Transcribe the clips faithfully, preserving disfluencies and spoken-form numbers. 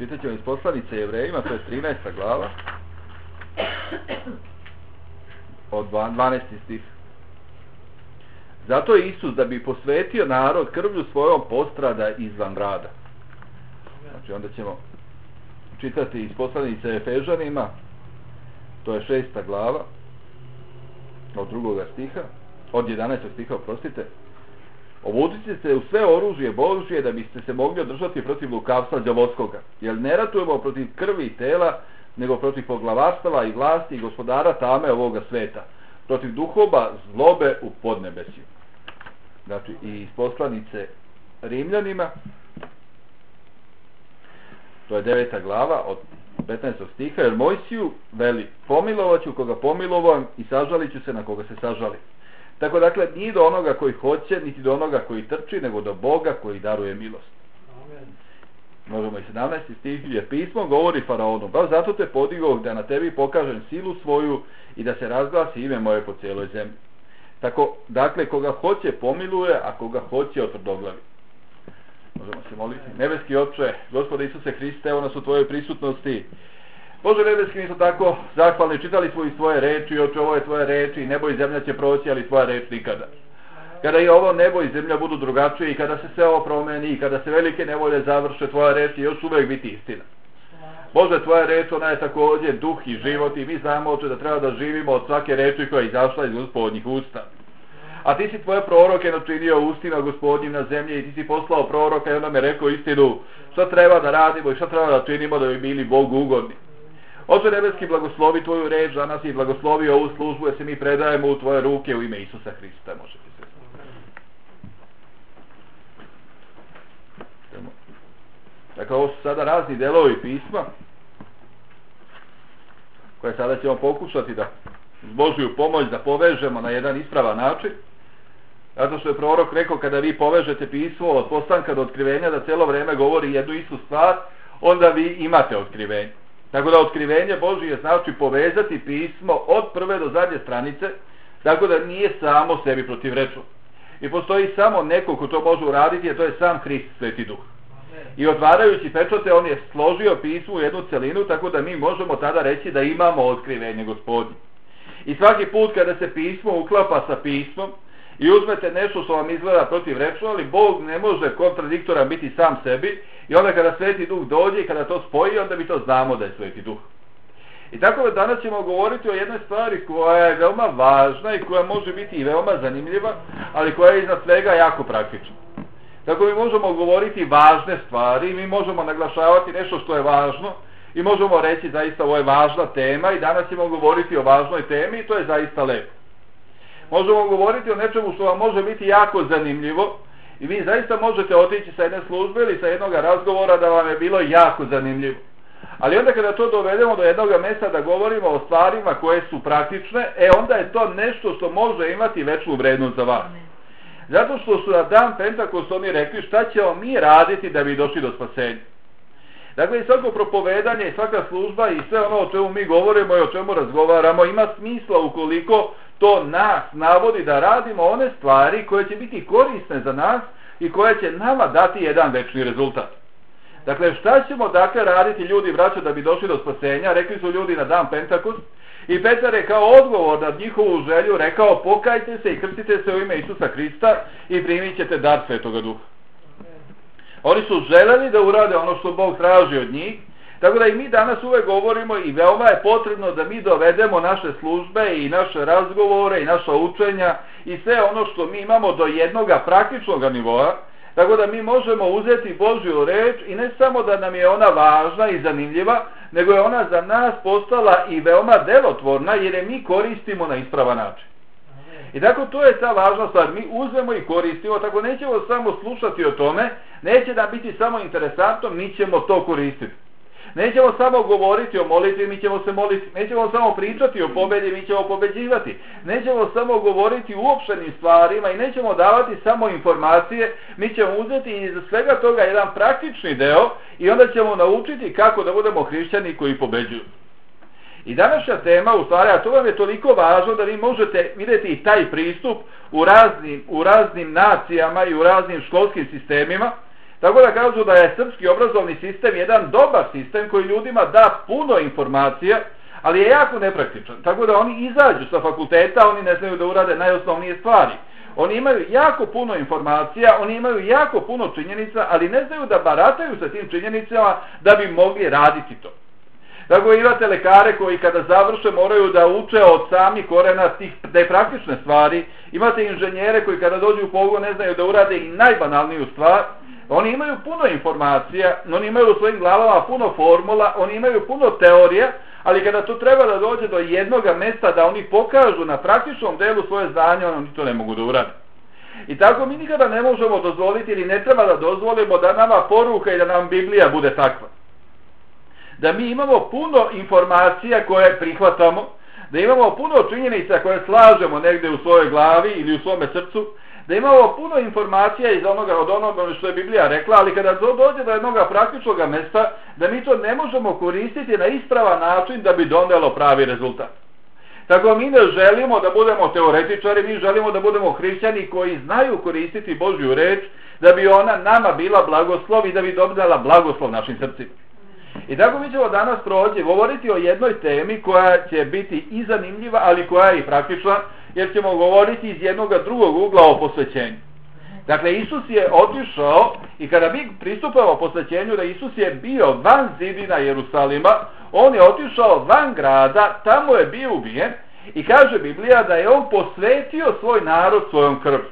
Čitat ćemo iz poslanice Jevrejima, to je trinaesta glava, od dvanaesti stih. Zato je Isus, da bi posvetio narod krvlju svojom, postrada izvan grada. Znači onda ćemo čitati iz poslanice Efežanima, to je šesta glava, od drugoga stiha, od jedanaestog stiha, oprostite. Obucite se u sve oružje Božje, da biste se mogli održati protiv lukavstva đavolskoga. Jer ne ratujemo protiv krvi i tela, nego protiv poglavarstava i vlasti i gospodara tame ovoga sveta, protiv duhova zlobe u podnebesju. Znači i iz poslanice Rimljanima, to je deveta glava od petnaestog stiha, jer Mojsiju veli, pomilovat ću koga pomilovam i sažalit ću se na koga se sažali. Tako dakle, nije do onoga koji hoće, niti do onoga koji trči, nego do Boga koji daruje milost. Amen. Možemo i sedamnaesti stih, jer pismo govori faraonu, baš zato te podigao da na tebi pokažem silu svoju i da se razglasi ime moje po cijeloj zemlji. Tako, dakle, koga hoće pomiluje, a koga hoće otvrdoglavi. Možemo se moliti. Nebeski Oče, Gospode Isuse Hriste, evo nas u tvojoj prisutnosti. Bože nebeski, mi smo tako zahvalni, čitali smo i svoje reči, Oče, ovo je tvoje reči, nebo i zemlja će proći, ali tvoja reč nikada. Kada i ovo nebo i zemlja budu drugačije i kada se sve ovo promeni i kada se velike nevolje završe, tvoja reč će još uvijek biti istina. Bože, tvoja reč, ona je također duh i život i mi znamo, Oče, da treba da živimo od svake reči koja je izašla iz Gospodnjih usta. A ti si tvoje proroke načinio ustima Gospodnjim na zemlji i ti si poslao proroka i onda me rekao istinu šta treba da radimo i šta treba da činimo da bi bili Bogu ugodni. Oče nebeski, blagoslovi tvoju reč za nas i blagoslovi ovu službu, jer se mi predajemo u tvoje ruke u ime Isusa Hrista. Može ti se. Dakle, ovo su sada razni delovi pisma koje sada ćemo pokušati da s Božju pomoć da povežemo na jedan ispravan način. Zato što je prorok rekao, kada vi povežete pismo od postanka do otkrivenja da cijelo vrijeme govori jednu istu stvar, onda vi imate otkrivenje. Tako da otkrivenje Božje znači povezati pismo od prve do zadnje stranice, tako da nije samo sebi protivrečno. I postoji samo neko ko to može uraditi, a to je sam Hrist, Sveti Duh. I otvarajući pečate, on je složio pismo u jednu celinu, tako da mi možemo tada reći da imamo otkrivenje Gospodnje. I svaki put kada se pismo uklapa sa pismom i uzmete nešto što vam izgleda protivrečno, ali Bog ne može kontradiktoran biti sam sebi, i onda kada Sveti Duh dođe i kada to spoji, onda mi to znamo da je Sveti Duh. I tako da danas ćemo govoriti o jednoj stvari koja je veoma važna i koja može biti i veoma zanimljiva, ali koja je iznad svega jako praktična. Tako mi možemo govoriti važne stvari, mi možemo naglašavati nešto što je važno i možemo reći zaista ovo je važna tema i danas ćemo govoriti o važnoj temi i to je zaista lepo. Možemo govoriti o nečemu što vam može biti jako zanimljivo i vi zaista možete otići sa jedne službe ili sa jednog razgovora da vam je bilo jako zanimljivo. Ali onda kada to dovedemo do jednog mjesta da govorimo o stvarima koje su praktične, e onda je to nešto što može imati veću vrednost za vas. Zato što su na dan Pentakosta oni rekli šta ćemo mi raditi da bi došli do spasenja. Dakle, i svako propovedanje i svaka služba i sve ono o čemu mi govorimo i o čemu razgovaramo ima smisla ukoliko to nas navodi da radimo one stvari koje će biti korisne za nas i koje će nama dati jedan večni rezultat. Dakle, šta ćemo dakle raditi ljudi, braćo, da bi došli do spasenja? Rekli su ljudi na dan Pentakost i Petar je kao odgovor na njihovu želju rekao pokajte se i krstite se u ime Isusa Hrista i primit ćete dar Svetoga Duha. Oni su želeli da urade ono što Bog traži od njih, tako da i mi danas uvek govorimo i veoma je potrebno da mi dovedemo naše službe i naše razgovore i naša učenja i sve ono što mi imamo do jednoga praktičnog nivoa, tako da mi možemo uzeti Božju reč i ne samo da nam je ona važna i zanimljiva, nego je ona za nas postala i veoma delotvorna jer je mi koristimo na ispravan način. I tako to je ta važna stvar, mi uzmemo i koristimo, tako nećemo samo slušati o tome, neće nam biti samo interesantno, mi ćemo to koristiti. Nećemo samo govoriti o molitvi, mi ćemo se moliti, nećemo samo pričati o pobedi, mi ćemo pobeđivati. Nećemo samo govoriti o uopštenim stvarima i nećemo davati samo informacije, mi ćemo uzeti iz svega toga jedan praktični deo i onda ćemo naučiti kako da budemo hrišćani koji pobeđuju. I današnja tema, u stvari, a to vam je toliko važno da vi možete vidjeti i taj pristup u raznim, u raznim nacijama i u raznim školskim sistemima, Tako da kažu da je srpski obrazovni sistem jedan dobar sistem koji ljudima da puno informacija, ali je jako nepraktičan. Tako da oni izađu sa fakulteta, oni ne znaju da urade najosnovnije stvari. Oni imaju jako puno informacija, oni imaju jako puno činjenica, ali ne znaju da barataju sa tim činjenicama da bi mogli raditi to. Tako imate lekare koji kada završe moraju da uče od samih korena tih te praktične stvari. Imate inženjere koji kada dođu u pogon ne znaju da urade i najbanalniju stvar. Oni imaju puno informacija, oni imaju u svojim glavama puno formula, oni imaju puno teorija, ali kada to treba da dođe do jednog mesta da oni pokažu na praktičnom delu svoje znanje, oni to ne mogu da urade. I tako mi nikada ne možemo dozvoliti ili ne treba da dozvolimo da nama poruka i da nam Biblija bude takva. Da mi imamo puno informacija koje prihvatamo, da imamo puno činjenica koje slažemo negde u svojoj glavi ili u svome srcu, da imamo puno informacija iz onoga, od onoga što je Biblija rekla, ali kada to dođe do jednog praktičnog mesta, da mi to ne možemo koristiti na ispravan način da bi donelo pravi rezultat. Tako mi ne želimo da budemo teoretičari, mi želimo da budemo hrišćani koji znaju koristiti Božju reč, da bi ona nama bila blagoslov i da bi dobila blagoslov našim srcima. I tako mi ćemo danas prođe govoriti o jednoj temi koja će biti i zanimljiva, ali koja je i praktična, jer ćemo govoriti iz jednog drugog ugla o posvećenju. Dakle, Isus je otišao i kada mi pristupamo posvećenju da Isus je bio van zidina Jerusalima, on je otišao van grada, tamo je bio ubijen i kaže Biblija da je on posvetio svoj narod svojom krvlju.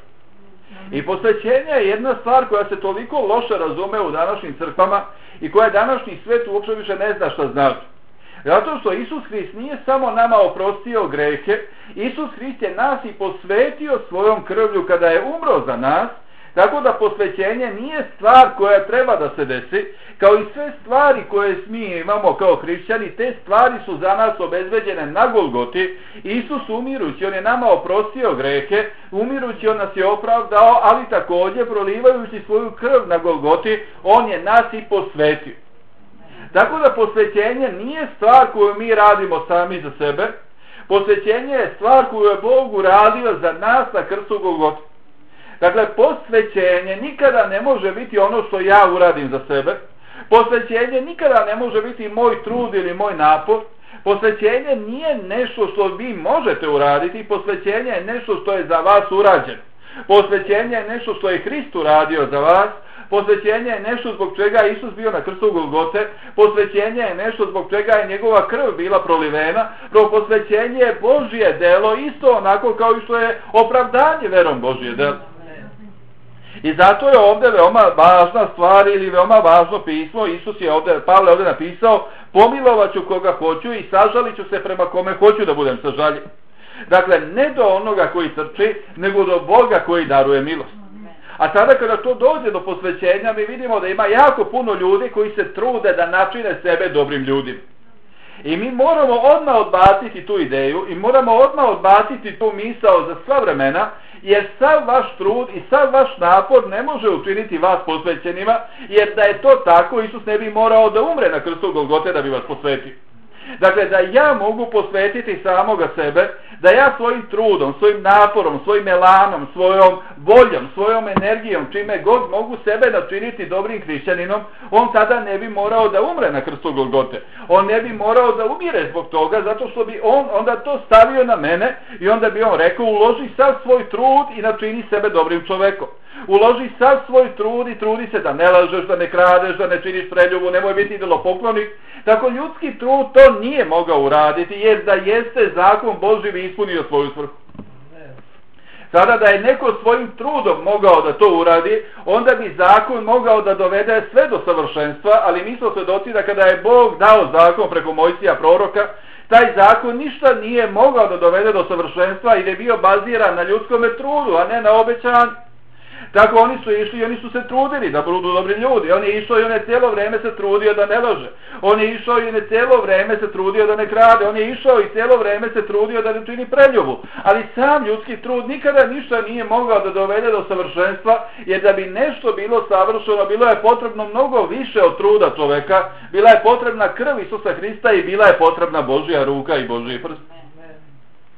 I posvećenje je jedna stvar koja se toliko loše razume u današnjim crkvama i koja današnji svet uopće više ne zna šta znači. Zato što Isus Hrist nije samo nama oprostio grehe, Isus Hrist je nas i posvetio svojom krvlju kada je umro za nas, tako da posvećenje nije stvar koja treba da se desi, kao i sve stvari koje mi imamo kao hrišćani, te stvari su za nas obezbeđene na Golgoti. Isus umirući, on je nama oprostio grehe, umirući on nas je opravdao, ali također prolivajući svoju krv na Golgoti, on je nas i posvetio. Tako da posvećenje nije stvar koju mi radimo sami za sebe, posvećenje je stvar koju je Bog uradio za nas na krstu Golgote. Dakle, posvećenje nikada ne može biti ono što ja uradim za sebe, posvećenje nikada ne može biti moj trud ili moj napor, posvećenje nije nešto što vi možete uraditi, posvećenje je nešto što je za vas urađeno. Posvećenje je nešto što je Hrist uradio za vas, posvećenje je nešto zbog čega je Isus bio na krstu Golgote, posvećenje je nešto zbog čega je njegova krv bila prolivena, posvećenje je Božje delo, isto onako kao i što je opravdanje verom Božje delo. I zato je ovdje veoma važna stvar ili veoma važno pismo. Isus je ovdje, Pavle ovdje napisao, pomilovat ću koga hoću i sažalit ću se prema kome hoću da budem sažaljen. Dakle, ne do onoga koji trči, nego do Boga koji daruje milost. A tada kada to dođe do posvećenja, mi vidimo da ima jako puno ljudi koji se trude da načine sebe dobrim ljudima. I mi moramo odmah odbaciti tu ideju i moramo odmah odbaciti tu misao za sva vremena, jer sav vaš trud i sav vaš napor ne može učiniti vas posvećenima, jer da je to tako, Isus ne bi morao da umre na krstu Golgote da bi vas posvetio. Dakle, da ja mogu posvetiti samoga sebe, da ja svojim trudom, svojim naporom, svojim elanom, svojom voljom, svojom energijom, čime god mogu sebe načiniti dobrim hrišćaninom, on tada ne bi morao da umre na krstu Golgote. On ne bi morao da umire zbog toga, zato što bi on onda to stavio na mene i onda bi on rekao, uloži sav svoj trud i načini sebe dobrim čovekom. Uloži sav svoj trud i trudi se da ne lažeš, da ne kradeš, da ne činiš preljubu, nemoj biti idolopoklonik. Tako ljudski trud to nije mogao uraditi, jer da jeste zakon Božji bi ispunio svoju svrhu. Sada da je neko svojim trudom mogao da to uradi, onda bi zakon mogao da dovede sve do savršenstva, ali mi smo svedoci da kada je Bog dao zakon preko Mojsija proroka, taj zakon ništa nije mogao da dovede do savršenstva i da je bio baziran na ljudskom trudu, a ne na obećanju. Tako oni su išli i oni su se trudili da budu dobri ljudi. On je išao i on je cijelo vreme se trudio da ne laže. On je išao i on je cijelo vreme se trudio da ne krade. On je išao i cijelo vreme se trudio da ne čini preljubu. Ali sam ljudski trud nikada ništa nije mogao da dovede do savršenstva, jer da bi nešto bilo savršeno, bilo je potrebno mnogo više od truda čoveka. Bila je potrebna krv Isusa Hrista i bila je potrebna Božja ruka i Božji prst.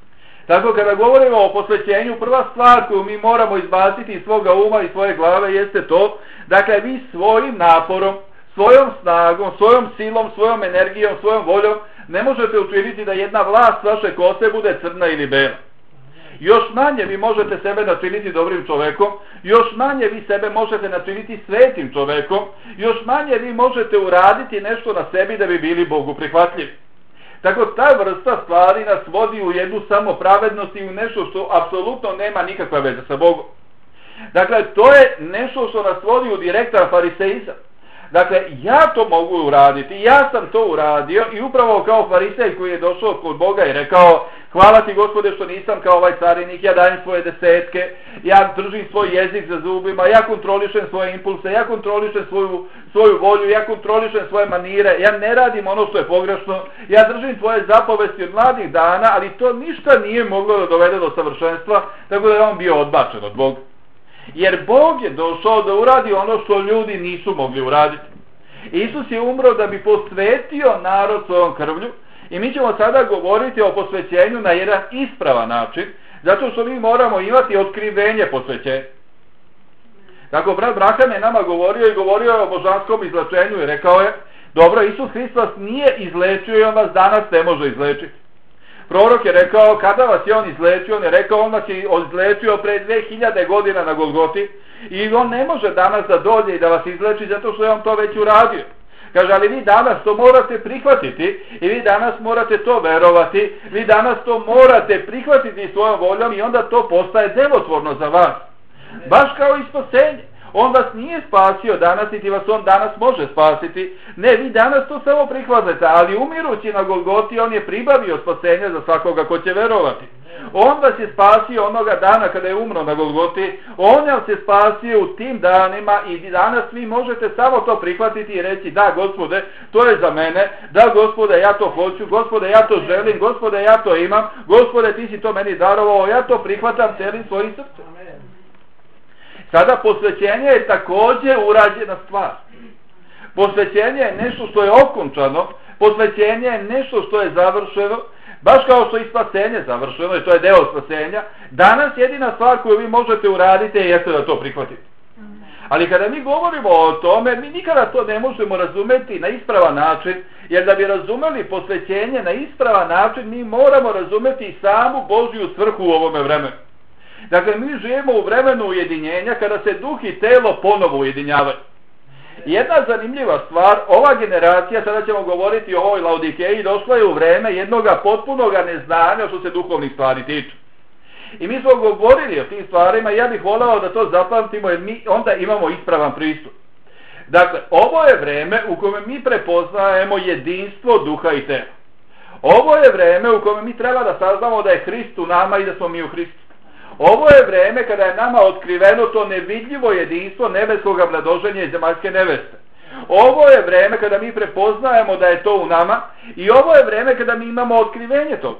Tako kada govorimo o posvećenju, prva stvar koju mi moramo izbaciti iz svoga uma i svoje glave jeste to, dakle vi svojim naporom, svojom snagom, svojom silom, svojom energijom, svojom voljom ne možete učiniti da jedna vlast vaše kose bude crna ili bela. Još manje vi možete sebe načiniti dobrim čovekom, još manje vi sebe možete načiniti svetim čovekom, još manje vi možete uraditi nešto na sebi da bi bili Bogu prihvatljivi. Tako ta vrsta stvari nas vodi u jednu samopravednost i u nešto što apsolutno nema nikakve veze sa Bogom. Dakle, to je nešto što nas vodi u direktan fariseizam. Dakle, ja to mogu uraditi, ja sam to uradio i upravo kao farisej koji je došao kod Boga i rekao: hvala ti Gospode što nisam kao ovaj carinik, ja dajem svoje desetke, ja držim svoj jezik za zubima, ja kontrolišem svoje impulse, ja kontrolišem svoju, svoju volju, ja kontrolišem svoje manire, ja ne radim ono što je pogrešno, ja držim tvoje zapovesti od mladih dana, ali to ništa nije moglo da dovede do savršenstva, tako da je on bio odbačen od Boga. Jer Bog je došao da uradi ono što ljudi nisu mogli uraditi. Isus je umro da bi posvetio narod svojom krvlju i mi ćemo sada govoriti o posvećenju na jedan ispravan način, zato što mi moramo imati otkrivenje posvećenja. Tako brat Braham je nama govorio i govorio je o božanskom izlečenju i rekao je: dobro, Isus Hrist vas nije izlečio i on vas danas ne može izlečiti. Prorok je rekao: kada vas je on izlečio? On je rekao: on vas je izlečio pre dve hiljade godina na Golgoti i on ne može danas da dođe i da vas izleči zato što je on to već uradio. Kaže, ali vi danas to morate prihvatiti i vi danas morate to verovati, vi danas to morate prihvatiti svojom voljom i onda to postaje delotvorno za vas. Baš kao i spasenje. On vas nije spasio danas, niti vas on danas može spasiti. Ne, vi danas to samo prihvatate, ali umirući na Golgoti on je pribavio spasenje za svakoga ko će verovati. On vas je spasio onoga dana kada je umro na Golgoti, on vas je spasio u tim danima i danas vi možete samo to prihvatiti i reći: da Gospode, to je za mene, da Gospode, ja to hoću, Gospode, ja to želim, Gospode, ja to imam, Gospode, ti si to meni darovao, ja to prihvatam celim svojim srcem. Sada posvećenje je također urađena stvar. Posvećenje je nešto što je okončano, posvećenje je nešto što je završeno, baš kao što je spasenje završeno i to je deo spasenja. Danas jedina stvar koju vi možete uraditi jeste da to prihvatite. Ali kada mi govorimo o tome, mi nikada to ne možemo razumeti na ispravan način, jer da bi razumeli posvećenje na ispravan način, mi moramo razumeti samu Božju svrhu u ovome vremenu. Dakle, mi živimo u vremenu ujedinjenja kada se duh i telo ponovo ujedinjavaju. Jedna zanimljiva stvar, ova generacija, sada ćemo govoriti o ovoj Laodikeji, došla je u vreme jednoga potpunoga neznanja što se duhovnih stvari tiče. I mi smo govorili o tim stvarima i ja bih volao da to zapamtimo jer mi onda imamo ispravan pristup. Dakle, ovo je vreme u kojem mi prepoznajemo jedinstvo duha i tela. Ovo je vreme u kojem mi treba da saznamo da je Hrist u nama i da smo mi u Hristu. Ovo je vreme kada je nama otkriveno to nevidljivo jedinstvo nebeskog mladoženja i zemaljske neveste. Ovo je vreme kada mi prepoznajemo da je to u nama i ovo je vreme kada mi imamo otkrivenje toga.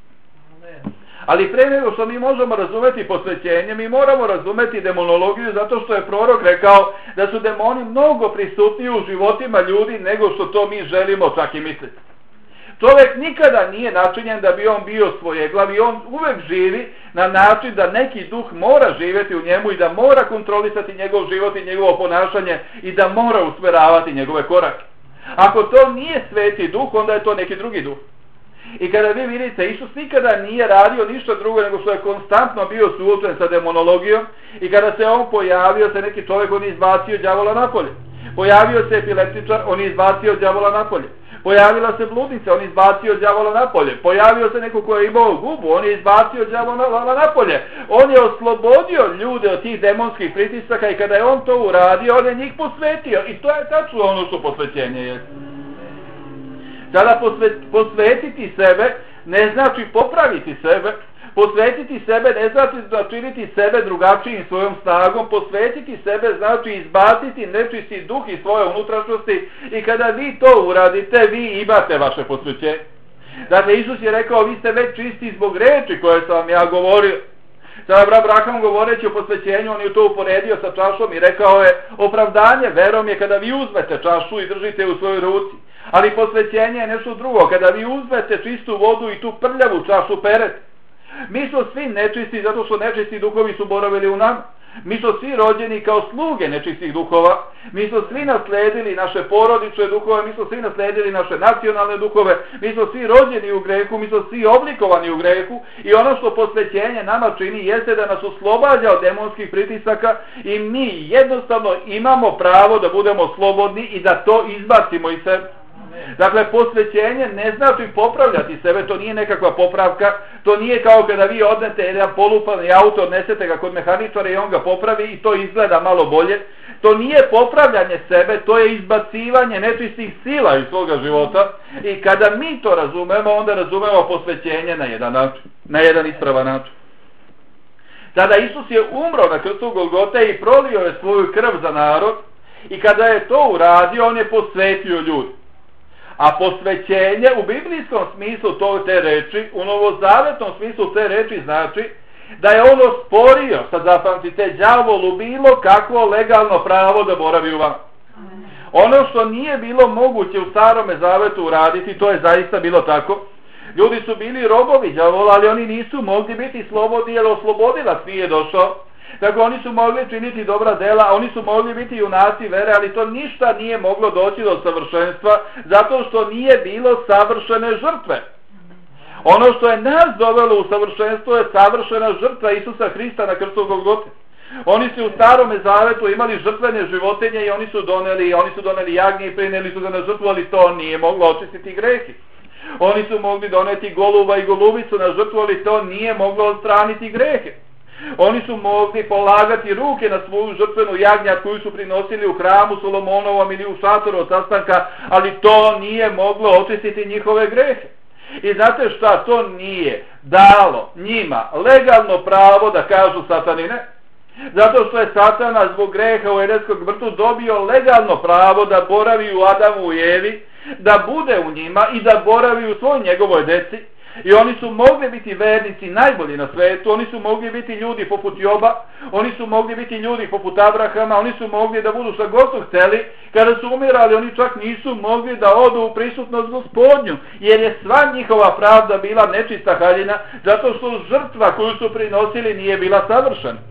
Ali pre nego što mi možemo razumeti posvećenje, mi moramo razumeti demonologiju zato što je prorok rekao da su demoni mnogo prisutniji u životima ljudi nego što to mi želimo čak i misliti. Čovjek nikada nije načinjen da bi on bio svojeglav i on uvek živi na način da neki duh mora živjeti u njemu i da mora kontrolisati njegov život i njegovo ponašanje i da mora usmeravati njegove korake. Ako to nije sveti duh, onda je to neki drugi duh. I kada vi vidite, Isus nikada nije radio ništa drugo nego što je konstantno bio suočen sa demonologijom i kada se on pojavio se neki čovjek, on je izbacio đavola napolje. Pojavio se epileptičar, on je izbacio đavola napolje. Pojavila se bludnica, on je izbacio đavola napolje. Pojavio se neko ko je imao gubu, on je izbacio đavola napolje. On je oslobodio ljude od tih demonskih pritisaka i kada je on to uradio, on je njih posvetio. I to je tačno ono što posvećenje je. Sada posvetiti sebe ne znači popraviti sebe, posvetiti sebe ne znači načiniti sebe drugačijim svojom snagom, posvetiti sebe znači izbaciti nečisti duh iz svoje unutrašnjosti i kada vi to uradite, vi imate vaše posvećenje. Dakle, Isus je rekao, vi ste već čisti zbog reči koje sam vam ja govorio. Sada brat Braham govoreći o posvećenju, on je to uporedio sa čašom i rekao je, opravdanje verom je kada vi uzmete čašu i držite u svojoj ruci. Ali posvećenje je nešto drugo, kada vi uzmete čistu vodu i tu prljavu čašu perete. Mi smo svi nečisti zato što nečisti duhovi su boravili u nama. Mi smo svi rođeni kao sluge nečistih duhova. Mi smo svi nasledili naše porodične duhove, mi smo svi nasledili naše nacionalne duhove, mi smo svi rođeni u grehu, mi smo svi oblikovani u grehu i ono što posvećenje nama čini jeste da nas oslobađa od demonskih pritisaka i mi jednostavno imamo pravo da budemo slobodni i da to izbacimo iz sebe. Dakle, posvećenje ne znači popravljati sebe, to nije nekakva popravka, to nije kao kada vi odnete jedan polupani auto, odnesete ga kod mehaničara i on ga popravi i to izgleda malo bolje. To nije popravljanje sebe, to je izbacivanje nečistih sila iz svoga života i kada mi to razumemo, onda razumemo posvećenje na jedan način, na jedan ispravan način. Tada Isus je umro na krstu Golgote i prolio je svoju krv za narod i kada je to uradio, on je posvetio ljudi. A posvećenje u biblijskom smislu to, te reči, u novozavetnom smislu te reči znači da je on osporio, sad zapamtite, đavolu bilo kakvo legalno pravo da boravi u vama. Ono što nije bilo moguće u Starome Zavetu uraditi, to je zaista bilo tako. Ljudi su bili robovi đavola, ali oni nisu mogli biti slobodni jer oslobodilac nije došao. Tako oni su mogli činiti dobra dela, oni su mogli biti junaci vere, ali to ništa nije moglo doći do savršenstva, zato što nije bilo savršene žrtve. Ono što je nas dovelo u savršenstvo je savršena žrtva Isusa Hrista na krstu Golgote. Oni su u Starome Zavetu imali žrtvene životinje i oni su doneli, oni su doneli jagnje i prineli su ga na žrtvu, ali to nije moglo očistiti grehi. Oni su mogli doneti goluba i golubicu na žrtvu, ali to nije moglo odstraniti grehe. Oni su mogli polagati ruke na svoju žrtvenu jagnjad koju su prinosili u hramu Solomonovom ili u šatoru od sastanka, ali to nije moglo očistiti njihove grehe. I znate šta, to nije dalo njima legalno pravo da kažu satanine, zato što je Satana zbog greha u Edenskog vrtu dobio legalno pravo da boravi u Adamu i Evi, da bude u njima i da boravi u svoj njegovoj deci. I oni su mogli biti vernici najbolji na svetu, oni su mogli biti ljudi poput Joba, oni su mogli biti ljudi poput Abrahama, oni su mogli da budu šta god su hteli, kada su umirali oni čak nisu mogli da odu u prisutnost Gospodnju, jer je sva njihova pravda bila nečista haljina, zato što žrtva koju su prinosili nije bila savršena.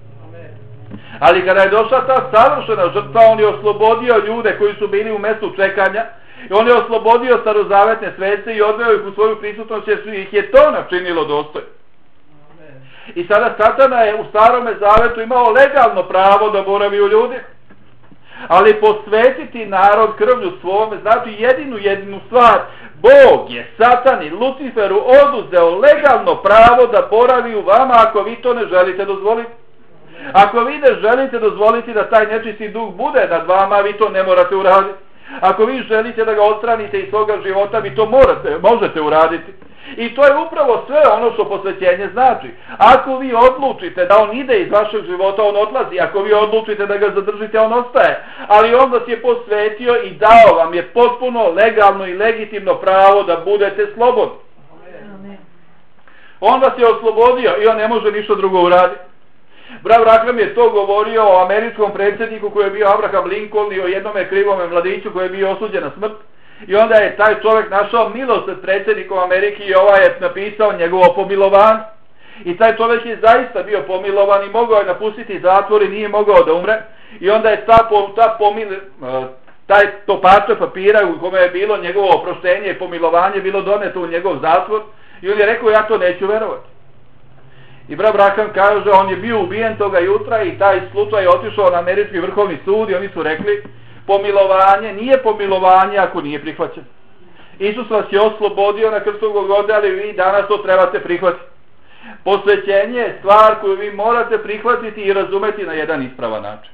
Ali kada je došla ta savršena žrtva, on je oslobodio ljude koji su bili u mestu čekanja, i on je oslobodio starozavetne svece i odveo ih u svoju prisutnost jer su ih je to načinilo dostoj. I sada Satana je u Starome Zavetu imao legalno pravo da boravi u ljudi, ali posvetiti narod krvlju svome znači jedinu jedinu stvar. Bog je Satani, Luciferu oduzeo legalno pravo da boravi u vama ako vi to ne želite dozvoliti. Ako vi ne želite dozvoliti da taj nečisti duh bude nad vama, vi to ne morate uraditi. Ako vi želite da ga odstranite iz svoga života, vi to morate, možete uraditi. I to je upravo sve ono što posvećenje znači. Ako vi odlučite da on ide iz vašeg života, on odlazi. Ako vi odlučite da ga zadržite, on ostaje. Ali on vas je posvetio i dao vam je potpuno legalno i legitimno pravo da budete slobodni. On vas je oslobodio i on ne može ništa drugo uraditi. Brav Raham je to govorio o američkom predsjedniku koji je bio Abraham Lincoln i o jednome krivome mladiću koji je bio osuđen na smrt. I onda je taj čovjek našao milost pred predsjednikom Amerike i ovaj je napisao njegovo pomilovanje. I taj čovjek je zaista bio pomilovan i mogao je napustiti zatvor i nije mogao da umre. I onda je ta, ta pomil, taj to parče papira u kome je bilo njegovo oproštenje i pomilovanje bilo doneto u njegov zatvor. I on je rekao, ja to neću verovati. I Brav Raham kaže, on je bio ubijen toga jutra i taj slučaj je otišao na američki vrhovni sud i oni su rekli, pomilovanje nije pomilovanje ako nije prihvaćeno. Isus vas je oslobodio na krstu Golgote, ali vi danas to trebate prihvatiti. Posvećenje je stvar koju vi morate prihvatiti i razumeti na jedan ispravan način.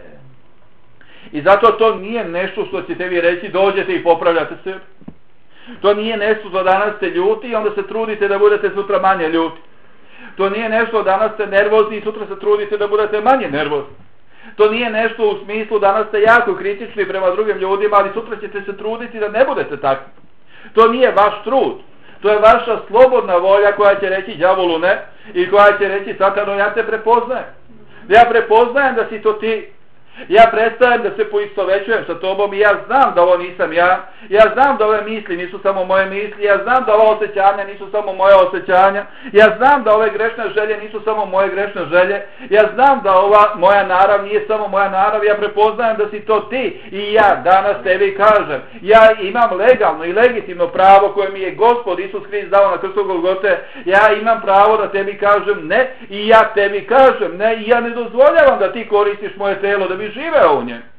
I zato to nije nešto što ćete vi reći, dođete i popravljate se. To nije nešto što danas ste ljuti i onda se trudite da budete sutra manje ljuti. To nije nešto danas ste nervozni i sutra se trudite da budete manje nervozni. To nije nešto u smislu danas ste jako kritični prema drugim ljudima, ali sutra ćete se truditi da ne budete takvi. To nije vaš trud. To je vaša slobodna volja koja će reći đavolu ne i koja će reći Satano, ja te prepoznajem. Ja prepoznajem da si to ti. Ja prestajem da se poistovećujem sa tobom i ja znam da ovo nisam ja. Ja znam da ove misli nisu samo moje misli. Ja znam da ova osjećanja nisu samo moje osjećanja. Ja znam da ove grešne želje nisu samo moje grešne želje. Ja znam da ova moja narav nije samo moja narav. Ja prepoznajem da si to ti. I ja danas tebi kažem. Ja imam legalno i legitimno pravo koje mi je Gospod Isus Hrist dao na krstu Golgote. Ja imam pravo da tebi kažem ne. I ja tebi kažem ne. I ja ne dozvoljavam da ti koristiš moje telo da bi živeo u njem.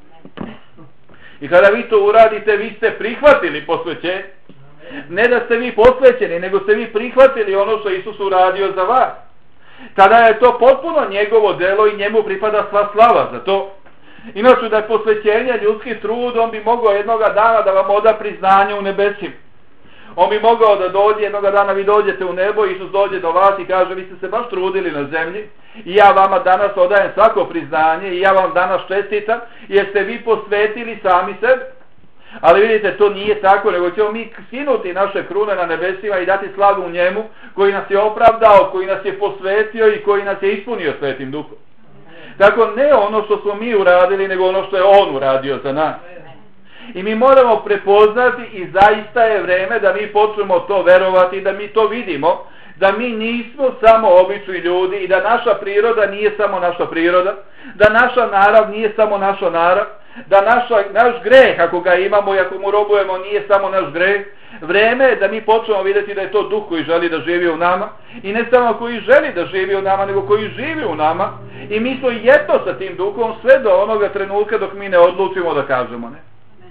I kada vi to uradite, vi ste prihvatili posvećenje. Ne da ste vi posvećeni, nego ste vi prihvatili ono što Isus uradio za vas. Tada je to potpuno njegovo delo i njemu pripada sva slava za to. Inače da je posvećenje ljudski trud, on bi mogao jednoga dana da vam oda priznanje u nebesima. On bi mogao da dođe, jednoga dana vi dođete u nebo, Isus dođe do vas i kaže vi ste se baš trudili na zemlji i ja vama danas odajem svako priznanje i ja vam danas čestitam jer ste vi posvetili sami sebe. Ali vidite, to nije tako, nego ćemo mi skinuti naše krune na nebesima i dati slavu u njemu koji nas je opravdao, koji nas je posvetio i koji nas je ispunio Svetim Duhom. Tako ne ono što smo mi uradili, nego ono što je on uradio za nas. I mi moramo prepoznati i zaista je vreme da mi počnemo to verovati, da mi to vidimo, da mi nismo samo obični ljudi i da naša priroda nije samo naša priroda, da naša narav nije samo naša narav, da naša, naš greh, ako ga imamo i ako mu robujemo, nije samo naš greh. Vreme je da mi počnemo vidjeti da je to Duh koji želi da živi u nama i ne samo koji želi da živi u nama, nego koji živi u nama i mi smo jedno sa tim Duhom sve do onoga trenutka dok mi ne odlučimo da kažemo ne.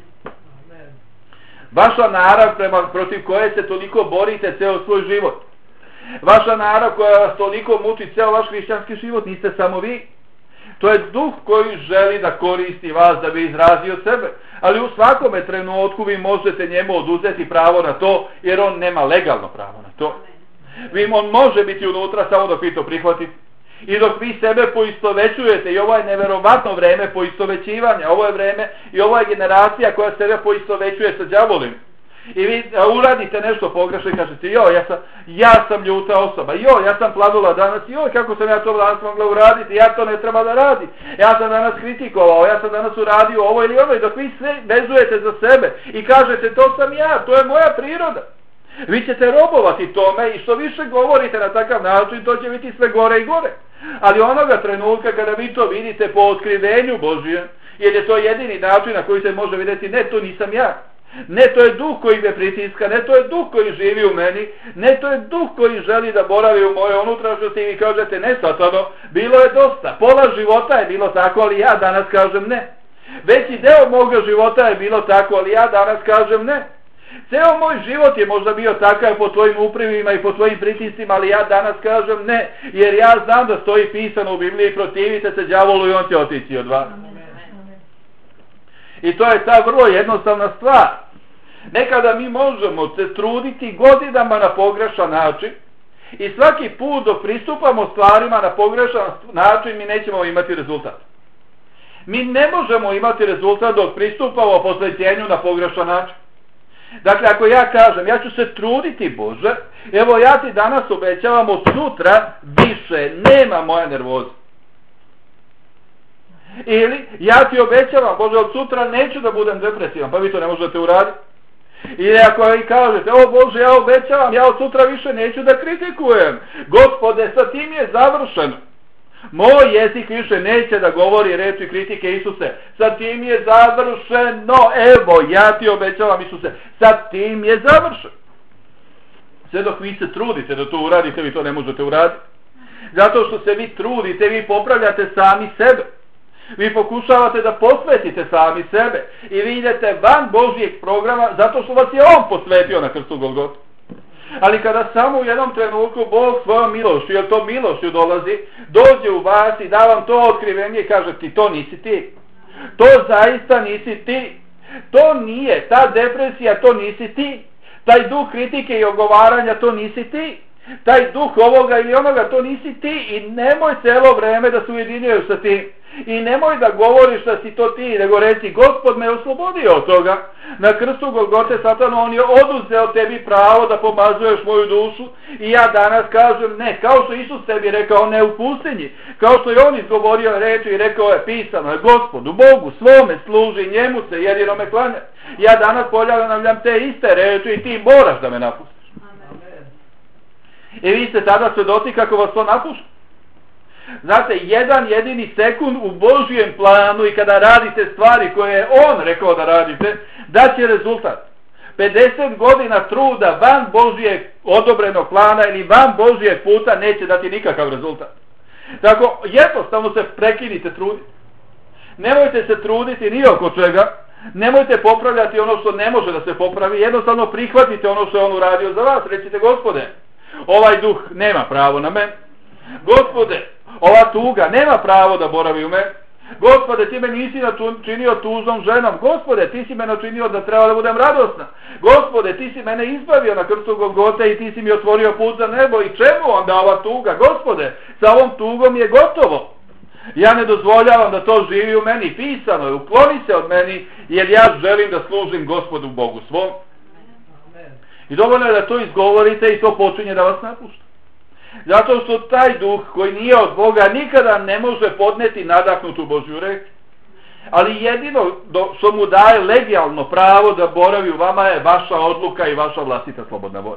Vaša narav prema, protiv koje se toliko borite ceo svoj život. Vaša narav koja vas toliko muči ceo vaš hrišćanski život, niste samo vi. To je Duh koji želi da koristi vas da bi izrazio sebe. Ali u svakome trenutku vi možete njemu oduzeti pravo na to, jer on nema legalno pravo na to. Vi, on može biti unutra samo dok vi to prihvatite. I dok vi sebe poistovećujete, i ovo je neverovatno vreme poistovećivanja, ovo je vreme i ovo je generacija koja sebe poistovećuje sa đavolim. I vi uradite nešto pogrešno i kažete, joj, ja sam, ja sam ljuta osoba, joj, ja sam planula danas, joj, kako sam ja to danas mogla uraditi, ja to ne treba da radim, ja sam danas kritikovao, ja sam danas uradio ovo ili ono, i dok vi sve vezujete za sebe i kažete, to sam ja, to je moja priroda. Vi ćete robovati tome i što više govorite na takav način, to će biti sve gore i gore. Ali onoga trenutka kada vi to vidite po otkrivenju Božije, jer je to jedini način na koji se može vidjeti, ne, to nisam ja. Ne, to je Duh koji me pritiska, ne, to je Duh koji živi u meni, ne, to je Duh koji želi da boravi u moje unutrašnjosti i vi kažete, ne, Satano, bilo je dosta, pola života je bilo tako, ali ja danas kažem ne. Veći deo moga života je bilo tako, ali ja danas kažem ne. Ceo moj život je možda bio takav po tvojim uprivima i po tvojim pritiscima, ali ja danas kažem ne, jer ja znam da stoji pisano u Bibliji, protivite se đavolu i on će otići od vas. I to je ta vrlo jednostavna stvar. Nekada mi možemo se truditi godinama na pogrešan način i svaki put dok pristupamo stvarima na pogrešan način mi nećemo imati rezultat. Mi ne možemo imati rezultat dok pristupamo posvećenju na pogrešan način. Dakle, ako ja kažem, ja ću se truditi, Bože, evo ja ti danas obećavam od sutra više nema moja nervoza. Ili, ja ti obećavam, Bože, od sutra neću da budem depresivan, pa vi to ne možete uraditi. Ili ako vi kažete, o Bože, ja obećavam, ja od sutra više neću da kritikujem. Gospode, sa tim je završeno. Moj jezik više neće da govori reči kritike, Isuse. Sa tim je završeno. Evo, ja ti obećavam, Isuse, sa tim je završeno. Sve dok vi se trudite da to uradite, vi to ne možete uraditi. Zato što se vi trudite, vi popravljate sami sebe. Vi pokušavate da posvetite sami sebe. I vi idete van Božijeg programa zato što vas je On posvetio na krstu Golgote. Ali kada samo u jednom trenutku Bog svojom milošću, jer to milošću dolazi, dođe u vas i da vam to otkrivenje i kaže ti to nisi ti. To zaista nisi ti. To nije, ta depresija to nisi ti. Taj duh kritike i ogovaranja to nisi ti. Taj duh ovoga ili onoga, to nisi ti i nemoj celo vreme da se ujedinjuješ sa tim. I nemoj da govoriš da si to ti, nego reci, Gospod me oslobodio od toga. Na krstu Golgote Satanu on je oduzeo tebi pravo da pomazuješ moju dušu i ja danas kažem ne, kao što Isus tebi rekao ne u pustinji, kao što je on izgovorio reči i rekao je pisano je Gospodu, Bogu svome služi, njemu se jedino me klanja. Ja danas ponavljam te iste reči i ti moraš da me napustiš. Amen. I vi ste tada svedoci kako vas to napušta. Znate, jedan jedini sekund u Božjem planu i kada radite stvari koje je on rekao da radite, daće rezultat. pedeset godina truda van Božjeg odobrenog plana ili van Božjeg puta neće dati nikakav rezultat. Tako, jednostavno se prekinite truditi. Nemojte se truditi ni oko čega, nemojte popravljati ono što ne može da se popravi, jednostavno prihvatite ono što je on uradio za vas. Recite, Gospode, ovaj duh nema pravo na mene. Gospode, ova tuga nema pravo da boravi u meni. Gospode, ti me nisi načinio tužnom ženom. Gospode, ti si me načinio da treba da budem radosna. Gospode, ti si mene izbavio na krstu Golgote i ti si mi otvorio put za nebo. I čemu onda ova tuga? Gospode, sa ovom tugom je gotovo. Ja ne dozvoljavam da to živi u meni. Pisano je, ukloni se od meni, jer ja želim da služim Gospodu Bogu svom. I dovoljno je da to izgovorite i to počinje da vas napušta. Zato što taj duh koji nije od Boga nikada ne može podneti nadahnutu Božju reč. Ali jedino do, što mu daje legalno pravo da boravi u vama je vaša odluka i vaša vlastita slobodna volja.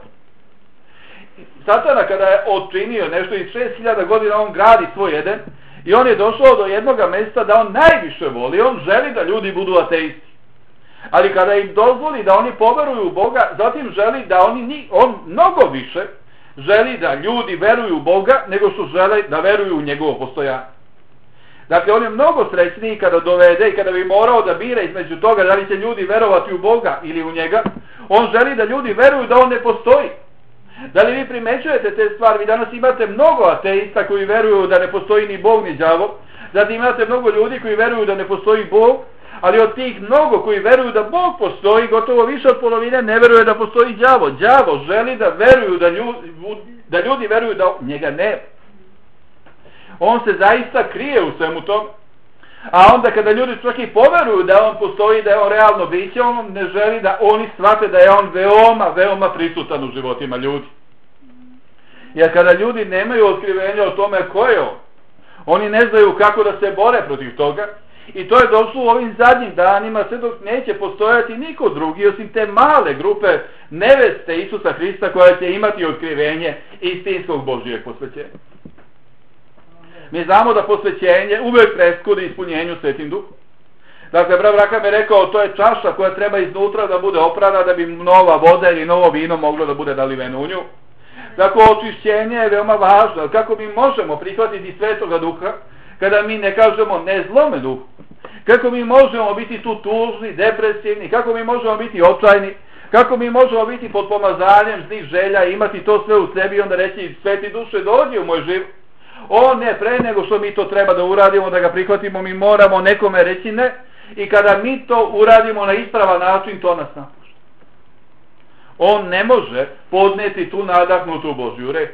Satana kada je odčinio nešto iz šest hiljada godina, on gradi svoj Eden i on je došao do jednoga mesta da on najviše voli, on želi da ljudi budu ateisti. Ali kada im dozvoli da oni poveruju u Boga, zatim želi da oni, on mnogo više želi da ljudi veruju u Boga nego što žele da veruju u njegovo postojanje. Dakle, on je mnogo srećniji kada dovede i kada bi morao da bira između toga da li će ljudi verovati u Boga ili u njega. On želi da ljudi veruju da on ne postoji. Da li vi primećujete te stvari? Vi danas imate mnogo ateista koji veruju da ne postoji ni Bog ni đavo. Zatim imate mnogo ljudi koji veruju da ne postoji Bog. Ali od tih mnogo koji veruju da Bog postoji, gotovo više od polovine ne veruje da postoji đavo. Đavo želi da veruju da ljudi, da ljudi veruju da njega nema. On se zaista krije u svemu tom. A onda kada ljudi čak i poveruju da on postoji, da je on realno biće, on ne želi da oni shvate da je on veoma, veoma prisutan u životima ljudi. Jer kada ljudi nemaju otkrivenja o tome ko je on, oni ne znaju kako da se bore protiv toga. I to je došlo u ovim zadnjim danima, sve dok neće postojati niko drugi osim te male grupe neveste Isusa Hrista koja će imati otkrivenje istinskog Božijeg posvećenja. Mi znamo da posvećenje uvek preskudi ispunjenju Svetim Duhom. Dakle, brat Braka mi je rekao, to je čaša koja treba iznutra da bude oprana da bi nova voda ili novo vino moglo da bude naliveno u nju. Dakle, očišćenje je veoma važno. Kako mi možemo prihvatiti Svetoga Duha kada mi ne kažemo ne zlome duhu? Kako mi možemo biti tu tužni, depresivni? Kako mi možemo biti očajni? Kako mi možemo biti pod pomazanjem zlih želja i imati to sve u sebi i onda reći Sveti Duše dođi u moj život? O ne, pre nego što mi to treba da uradimo, da ga prihvatimo, mi moramo nekome reći ne. I kada mi to uradimo na ispravan način, to nas napušta. On ne može podneti tu nadahnutu Božju reč.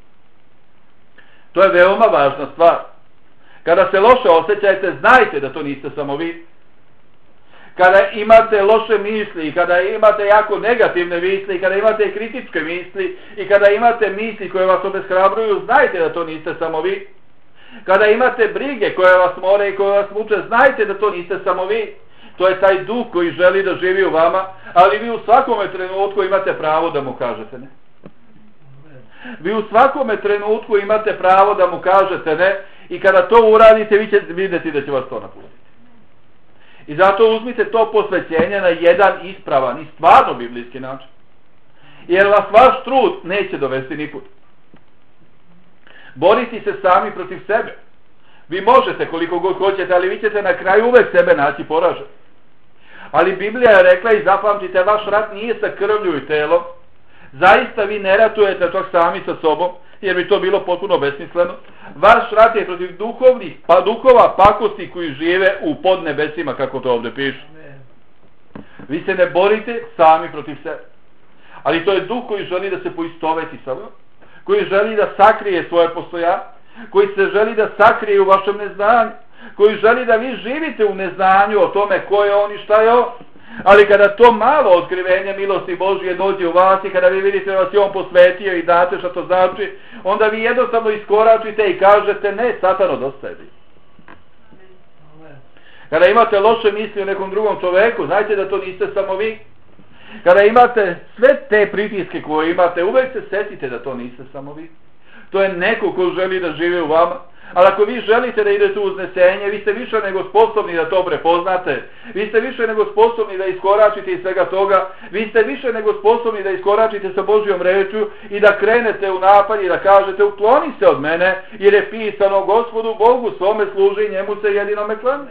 To je veoma važna stvar. Kada se loše osjećajte, znajte da to niste samo vi. Kada imate loše misli, kada imate jako negativne misli, kada imate kritičke misli i kada imate misli koje vas obeshrabruju, znajte da to niste samo vi. Kada imate brige koje vas more i koje vas muče, znajte da to niste samo vi. To je taj duh koji želi da živi u vama, ali vi u svakome trenutku imate pravo da mu kažete ne. Vi u svakome trenutku imate pravo da mu kažete ne i kada to uradite, vi ćete vidjeti da će vas to napustiti. I zato uzmite to posvećenje na jedan ispravan i stvarno biblijski način. Jer vas vaš trud neće dovesti nikud. Boriti se sami protiv sebe. Vi možete koliko god hoćete, ali vi ćete na kraju uvek sebe naći poražen. Ali Biblija je rekla i zapamtite, vaš rat nije sa krvlju i telom. Zaista vi ne ratujete čak sami sa sobom, jer bi to bilo potpuno besmisleno. Vaš rat je protiv duhovnih, pa duhova pakosti koji žive u podnebesima, kako to ovdje piše. Vi se ne borite sami protiv sebe. Ali to je duh koji želi da se poistoveti sa vama, koji želi da sakrije svoje postojanje, koji se želi da sakrije u vašem neznanju, koji želi da vi živite u neznanju o tome ko je on i šta je on. Ali kada to malo otkrivenje milosti Božje dođe u vas i kada vi vidite da vas je on posvetio i date što to znači, onda vi jednostavno iskoračite i kažete ne, Satano, dosta je bilo. Kada imate loše misli o nekom drugom čoveku, znajte da to niste samo vi. Kada imate sve te pritiske koje imate, uvek se setite da to niste samo vi. To je neko ko želi da živi u vama. Ali ako vi želite da idete u uznesenje, vi ste više nego sposobni da to prepoznate. Vi ste više nego sposobni da iskoračite iz svega toga. Vi ste više nego sposobni da iskoračite sa Božjom rečju i da krenete u napad i da kažete ukloni se od mene, jer je pisano Gospodu Bogu svome služi i njemu se jedinome klane.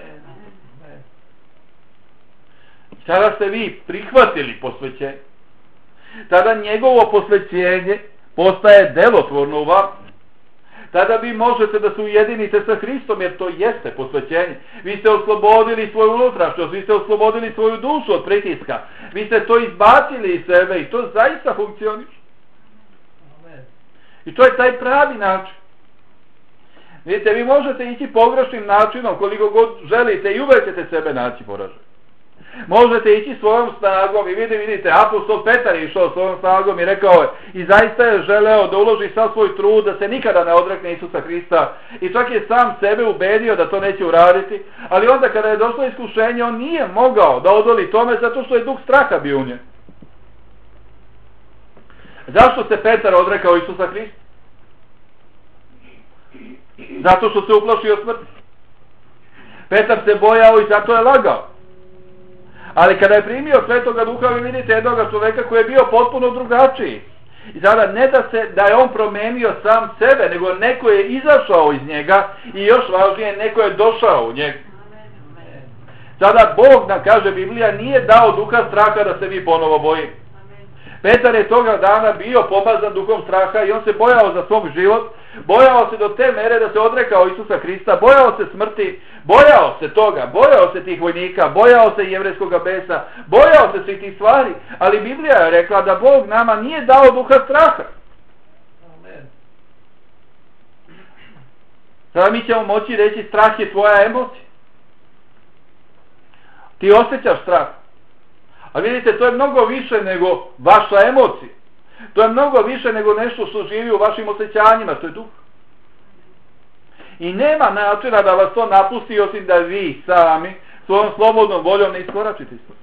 Tada ste vi prihvatili posvećenje. Tada njegovo posvećenje postaje delotvorno u vam. Tada vi možete da se ujedinite sa Hristom, jer to jeste posvećenje. Vi ste oslobodili svoju unutrašnjost, vi ste oslobodili svoju dušu od pritiska. Vi ste to izbacili iz sebe i to zaista funkcioniše. I to je taj pravi način. Vidite, vi možete ići pogrešnim načinom koliko god želite i uvek ćete sebe naći poraženi. Možete ići svojom snagom i vidite, vidite, apostol Petar je išao svojom snagom i rekao je, i zaista je želeo da uloži sav svoj trud, da se nikada ne odrekne Isusa Hrista, i čak je sam sebe ubedio da to neće uraditi, ali onda kada je došlo iskušenje, on nije mogao da odoli tome zato što je duh straha bio u njemu. Zašto se Petar odrekao Isusa Hrista? Zato što se uplašio smrti. Petar se bojao i zato je lagao. Ali kada je primio Svetoga Duha, vi vidite jednoga čoveka koji je bio potpuno drugačiji. I sada ne da se da je on promenio sam sebe, nego neko je izašao iz njega i još važnije, neko je došao u njega. Sada Bog nam, kaže Biblija, nije dao duha straha da se vi ponovo bojimo. Petar je toga dana bio pomazan duhom straha i on se bojao za svog život, bojao se do te mere da se odrekao Isusa Hrista, bojao se smrti, bojao se toga, bojao se tih vojnika, bojao se jevrejskog besa, bojao se svih tih stvari, ali Biblija je rekla da Bog nama nije dao duha straha. Sada mi ćemo moći reći strah je tvoja emocija. Ti osjećaš strah. A vidite, to je mnogo više nego vaša emocija. To je mnogo više nego nešto što živi u vašim osjećanjima, to je duh. I nema načina da vas to napusti osim da vi sami svojom slobodnom voljom ne iskoračite iz toga.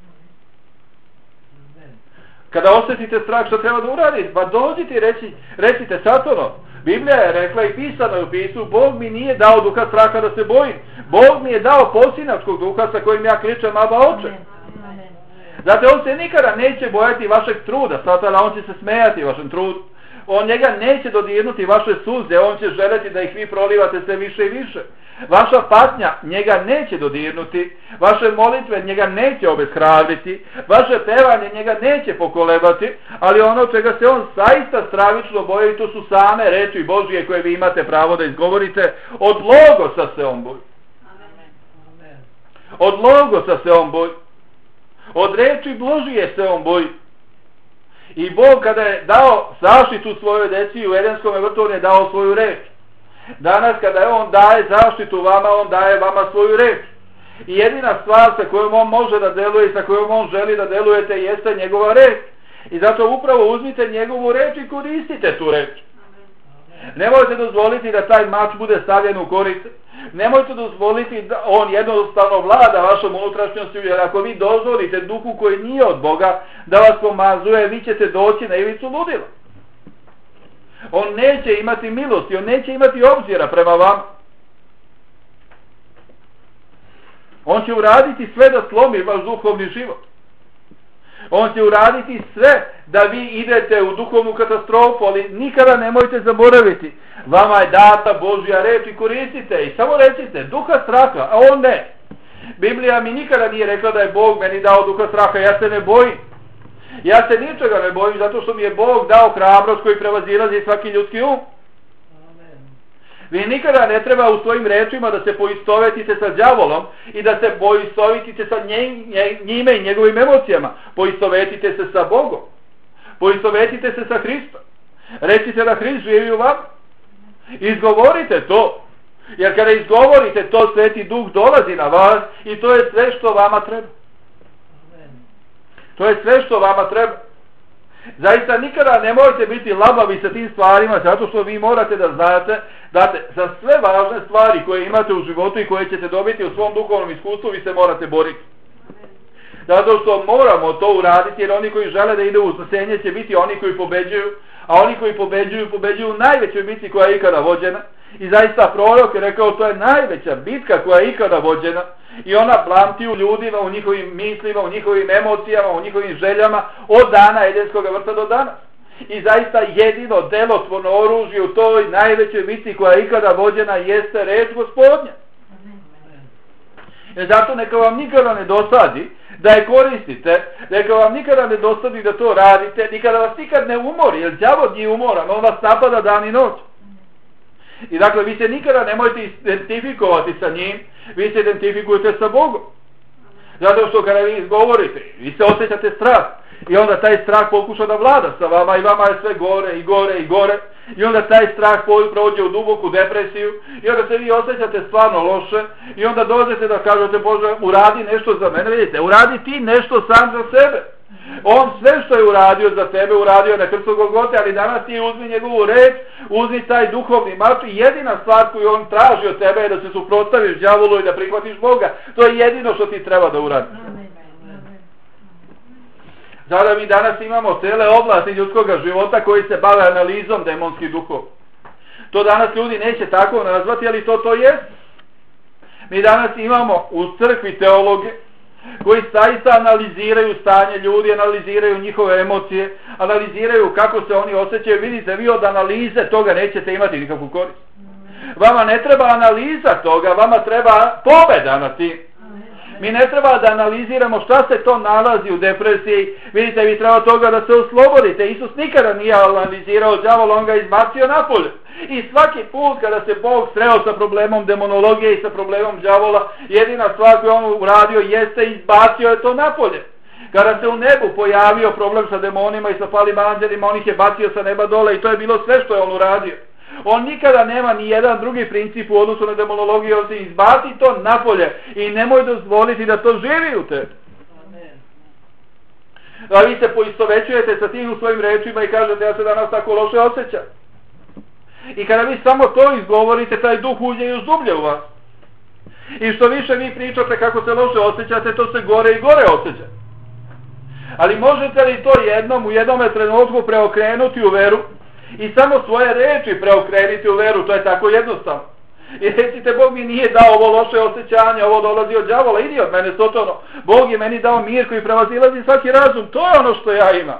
Kada osjetite strah, što treba da uradite? Pa dođite i reći, recite Satano, Biblija je rekla i pisano je u pisu, Bog mi nije dao duha straha da se bojim. Bog mi je dao posinačkog duha sa kojim ja kričem Aba Oče. Znate, on se nikada neće bojati vašeg truda, Satana, on će se smejati vašem trudu. On njega neće dodirnuti vaše suze, on će želeti da ih vi prolivate sve više i više. Vaša patnja njega neće dodirnuti, vaše molitve njega neće obeshrabriti, vaše pevanje njega neće pokolebati, ali ono čega se on zaista stravično boji, i to su same reči Božije koje vi imate pravo da izgovorite, od logosa se on boji. Od logosa se on boji. Od reči Božije se on boji. I Bog kada je dao zaštitu svojoj deci u Edenskom vrtu, on je dao svoju reč. Danas kada je on daje zaštitu vama, on daje vama svoju reč. I jedina stvar sa kojom on može da deluje i sa kojom on želi da delujete jeste njegova reč. I zato upravo uzmite njegovu reč i koristite tu reč. Nemojte dozvoliti da taj mač bude stavljen u korice. Nemojte dozvoliti da on jednostavno vlada vašom unutrašnjosti, jer ako vi dozvolite duhu koji nije od Boga da vas pomazuje, vi ćete doći na ivicu ludila. On neće imati milosti, on neće imati obzira prema vam. On će uraditi sve da slomi vaš duhovni život. On će uraditi sve da vi idete u duhovnu katastrofu, ali nikada nemojte zaboraviti. Vama je data Božja reč i koristite i samo recite duha straha, a on ne. Biblija mi nikada nije rekla da je Bog meni dao duha straha, ja se ne bojim. Ja se ničega ne bojim zato što mi je Bog dao hrabrost koji prevazilazi svaki ljudski um. Vi nikada ne treba u svojim rečima da se poistovetite sa đavolom i da se poistovetite sa njime i njegovim emocijama. Poistovetite se sa Bogom. Poistovetite se sa Hristom. Recite da Hrist živi u vama. Izgovorite to. Jer kada izgovorite to, Sveti Duh dolazi na vas i to je sve što vama treba. To je sve što vama treba. Zaista nikada ne možete biti labavi sa tim stvarima, zato što vi morate da znate da te, za sve važne stvari koje imate u životu i koje ćete dobiti u svom duhovnom iskustvu, vi se morate boriti. Zato što moramo to uraditi, jer oni koji žele da ide u spasenje će biti oni koji pobeđuju, a oni koji pobeđuju, pobeđuju u najvećoj bitci koja je ikada vođena. I zaista prorok je rekao, to je najveća bitka koja je ikada vođena. I ona plamti u ljudima, u njihovim mislima, u njihovim emocijama, u njihovim željama, od dana Edenskog vrta do danas. I zaista jedino delotvorno oružje u toj najvećoj bitci koja je ikada vođena jeste reč Gospodnja. Jer zato neka vam nikada ne dosadi da je koristite, neka vam nikada ne dosadi da to radite, nikada vas nikad ne umori, jer đavo nije umoran, on vas napada dan i noć. I dakle, vi se nikada nemojte identifikovati sa njim, vi se identifikujete sa Bogom. Zato što kada vi izgovorite, vi se osjećate strah. I onda taj strah pokuša da vlada sa vama i vama je sve gore i gore i gore. I onda taj strah prođe u duboku depresiju i onda se vi osjećate stvarno loše i onda dođete da kažete, Bože, uradi nešto za mene. Vidite, uradi ti nešto sam za sebe. On sve što je uradio za tebe, uradio na krstu Golgote, ali danas ti uzmi njegovu reč, uzmi taj duhovni mač i jedina stvar koju on traži od tebe je da se suprotstaviš đavolu i da prihvatiš Boga. To je jedino što ti treba da uradiš. Zato mi danas imamo cele oblasti ljudskog života koji se bave analizom demonskih duhova. To danas ljudi neće tako nazvati, ali to to jest. Mi danas imamo u crkvi teologe koji zaista analiziraju stanje ljudi, analiziraju njihove emocije, analiziraju kako se oni osjećaju. Vidite, vi od analize toga nećete imati nikakvu korist. Vama ne treba analiza toga, vama treba pobeda na tim. Mi ne treba da analiziramo šta se to nalazi u depresiji. Vidite, vi treba toga da se oslobodite. Isus nikada nije analizirao đavola, on ga izbacio napolje. I svaki put kada se Bog sreo sa problemom demonologije i sa problemom đavola, jedina stvar koju on uradio jeste izbacio je to napolje. Kada se u nebu pojavio problem sa demonima i sa palim anđelima, on ih je bacio sa neba dole i to je bilo sve što je on uradio. On nikada nema ni jedan drugi princip u odnosu na demonologiju, on se izbaci to napolje i nemoj dozvoliti da to živi u tebi. A vi se poistovećujete sa tim u svojim rečima i kažete, ja se danas tako loše osjećam. I kada vi samo to izgovorite, taj duh uđe još dublje u vas. I što više vi pričate kako se loše osjećate, to se gore i gore osjeća. Ali možete li to jednom, u jednom trenutku preokrenuti u veru i samo svoje reči preokrenuti u veru, to je tako jednostavno. I recite, Bog mi nije dao ovo loše osjećanje, ovo dolazi od đavola, idi od mene sotono. Bog je meni dao mir koji prevazilazi svaki razum, to je ono što ja imam.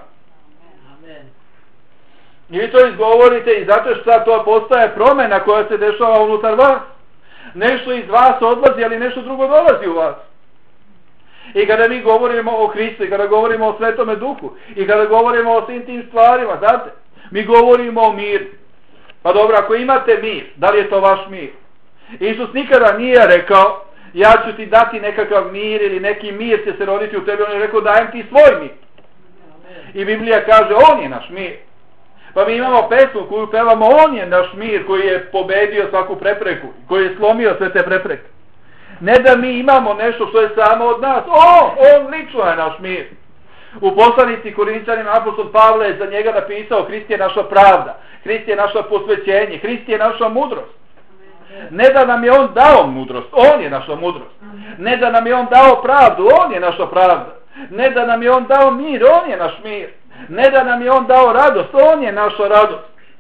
I vi to izgovorite i zato što to postaje promjena koja se dešava unutar vas. Nešto iz vas odlazi, ali nešto drugo dolazi u vas. I kada mi govorimo o Hristu, i kada govorimo o Svetome Duhu, i kada govorimo o svim tim stvarima, znate, mi govorimo o miru. Pa dobro, ako imate mir, da li je to vaš mir? Isus nikada nije rekao, ja ću ti dati nekakav mir ili neki mir će se roditi u tebi. On je rekao, dajem ti svoj mir. I Biblija kaže, on je naš mir. Pa mi imamo pesmu koju pevamo, on je naš mir koji je pobedio svaku prepreku, koji je slomio sve te prepreke. Ne da mi imamo nešto što je samo od nas, o, on lično je naš mir. U poslanici Korinčanima apostol Pavle je za njega napisao, Hrist je naša pravda, Hrist je naša posvećenje, Hrist je naša mudrost. Ne da nam je on dao mudrost, on je naša mudrost. Ne da nam je on dao pravdu, on je naša pravda. Ne da nam je on dao mir, on je naš mir. Ne da nam je on dao radost, on je naša radost.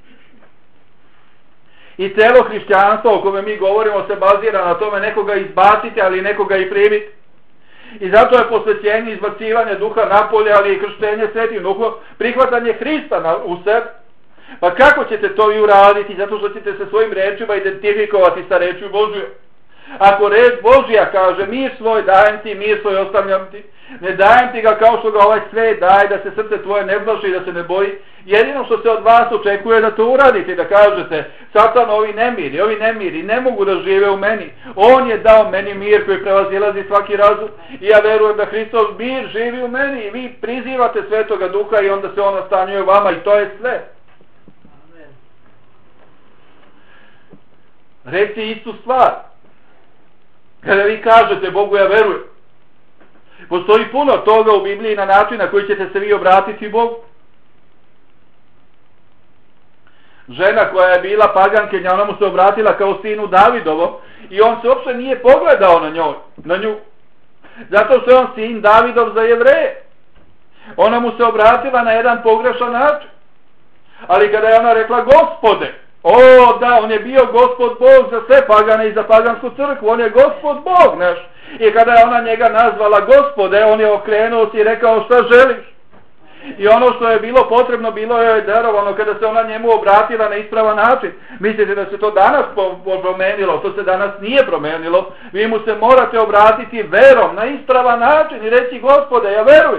I celo hrišćanstvo o kome mi govorimo se bazira na tome nekoga izbaciti, ali nekoga i primiti. I zato je posvećenje, izbacivanje duha napolje, ali i krštenje Svetim Duhom, prihvatanje Hrista na, u sebi. Pa kako ćete to i uraditi? Zato što ćete se svojim rečima identifikovati sa rečju Božjom. Ako reč Božja kaže, mir svoj dajem ti, mir svoj ostavljam ti, ne dajem ti ga kao što ga ovaj svet daje, da se srce tvoje ne plaši, da se ne boji. Jedino što se od vas očekuje da to uradite, da kažete, Satan, ovi nemiri, ovi nemiri ne mogu da žive u meni. On je dao meni mir koji prevazilazi svaki razum i ja verujem da Hristos mir živi u meni i vi prizivate Svetoga Duha i onda se on nastanjuje u vama i to je sve. reci istu stvar. Kada vi kažete Bogu ja verujem, postoji puno toga u Bibliji na način na koji ćete se vi obratiti Bogu. Žena koja je bila pagankenja, ona mu se obratila kao sinu Davidovom i on se uopšte nije pogledao na njoj, na nju. Zato što je on sin Davidov za Jevreje. Ona mu se obratila na jedan pogrešan način. Ali kada je ona rekla Gospode, o da, on je bio Gospod Bog za sve pagane i za pagansku crkvu, on je Gospod Bog naš. I kada je ona njega nazvala Gospode, on je okrenuo se i rekao šta želiš. I ono što je bilo potrebno, bilo je darovano kada se ona njemu obratila na ispravan način. Mislite da se to danas promenilo? To se danas nije promenilo. Vi mu se morate obratiti verom na ispravan način i reći Gospode, ja verujem.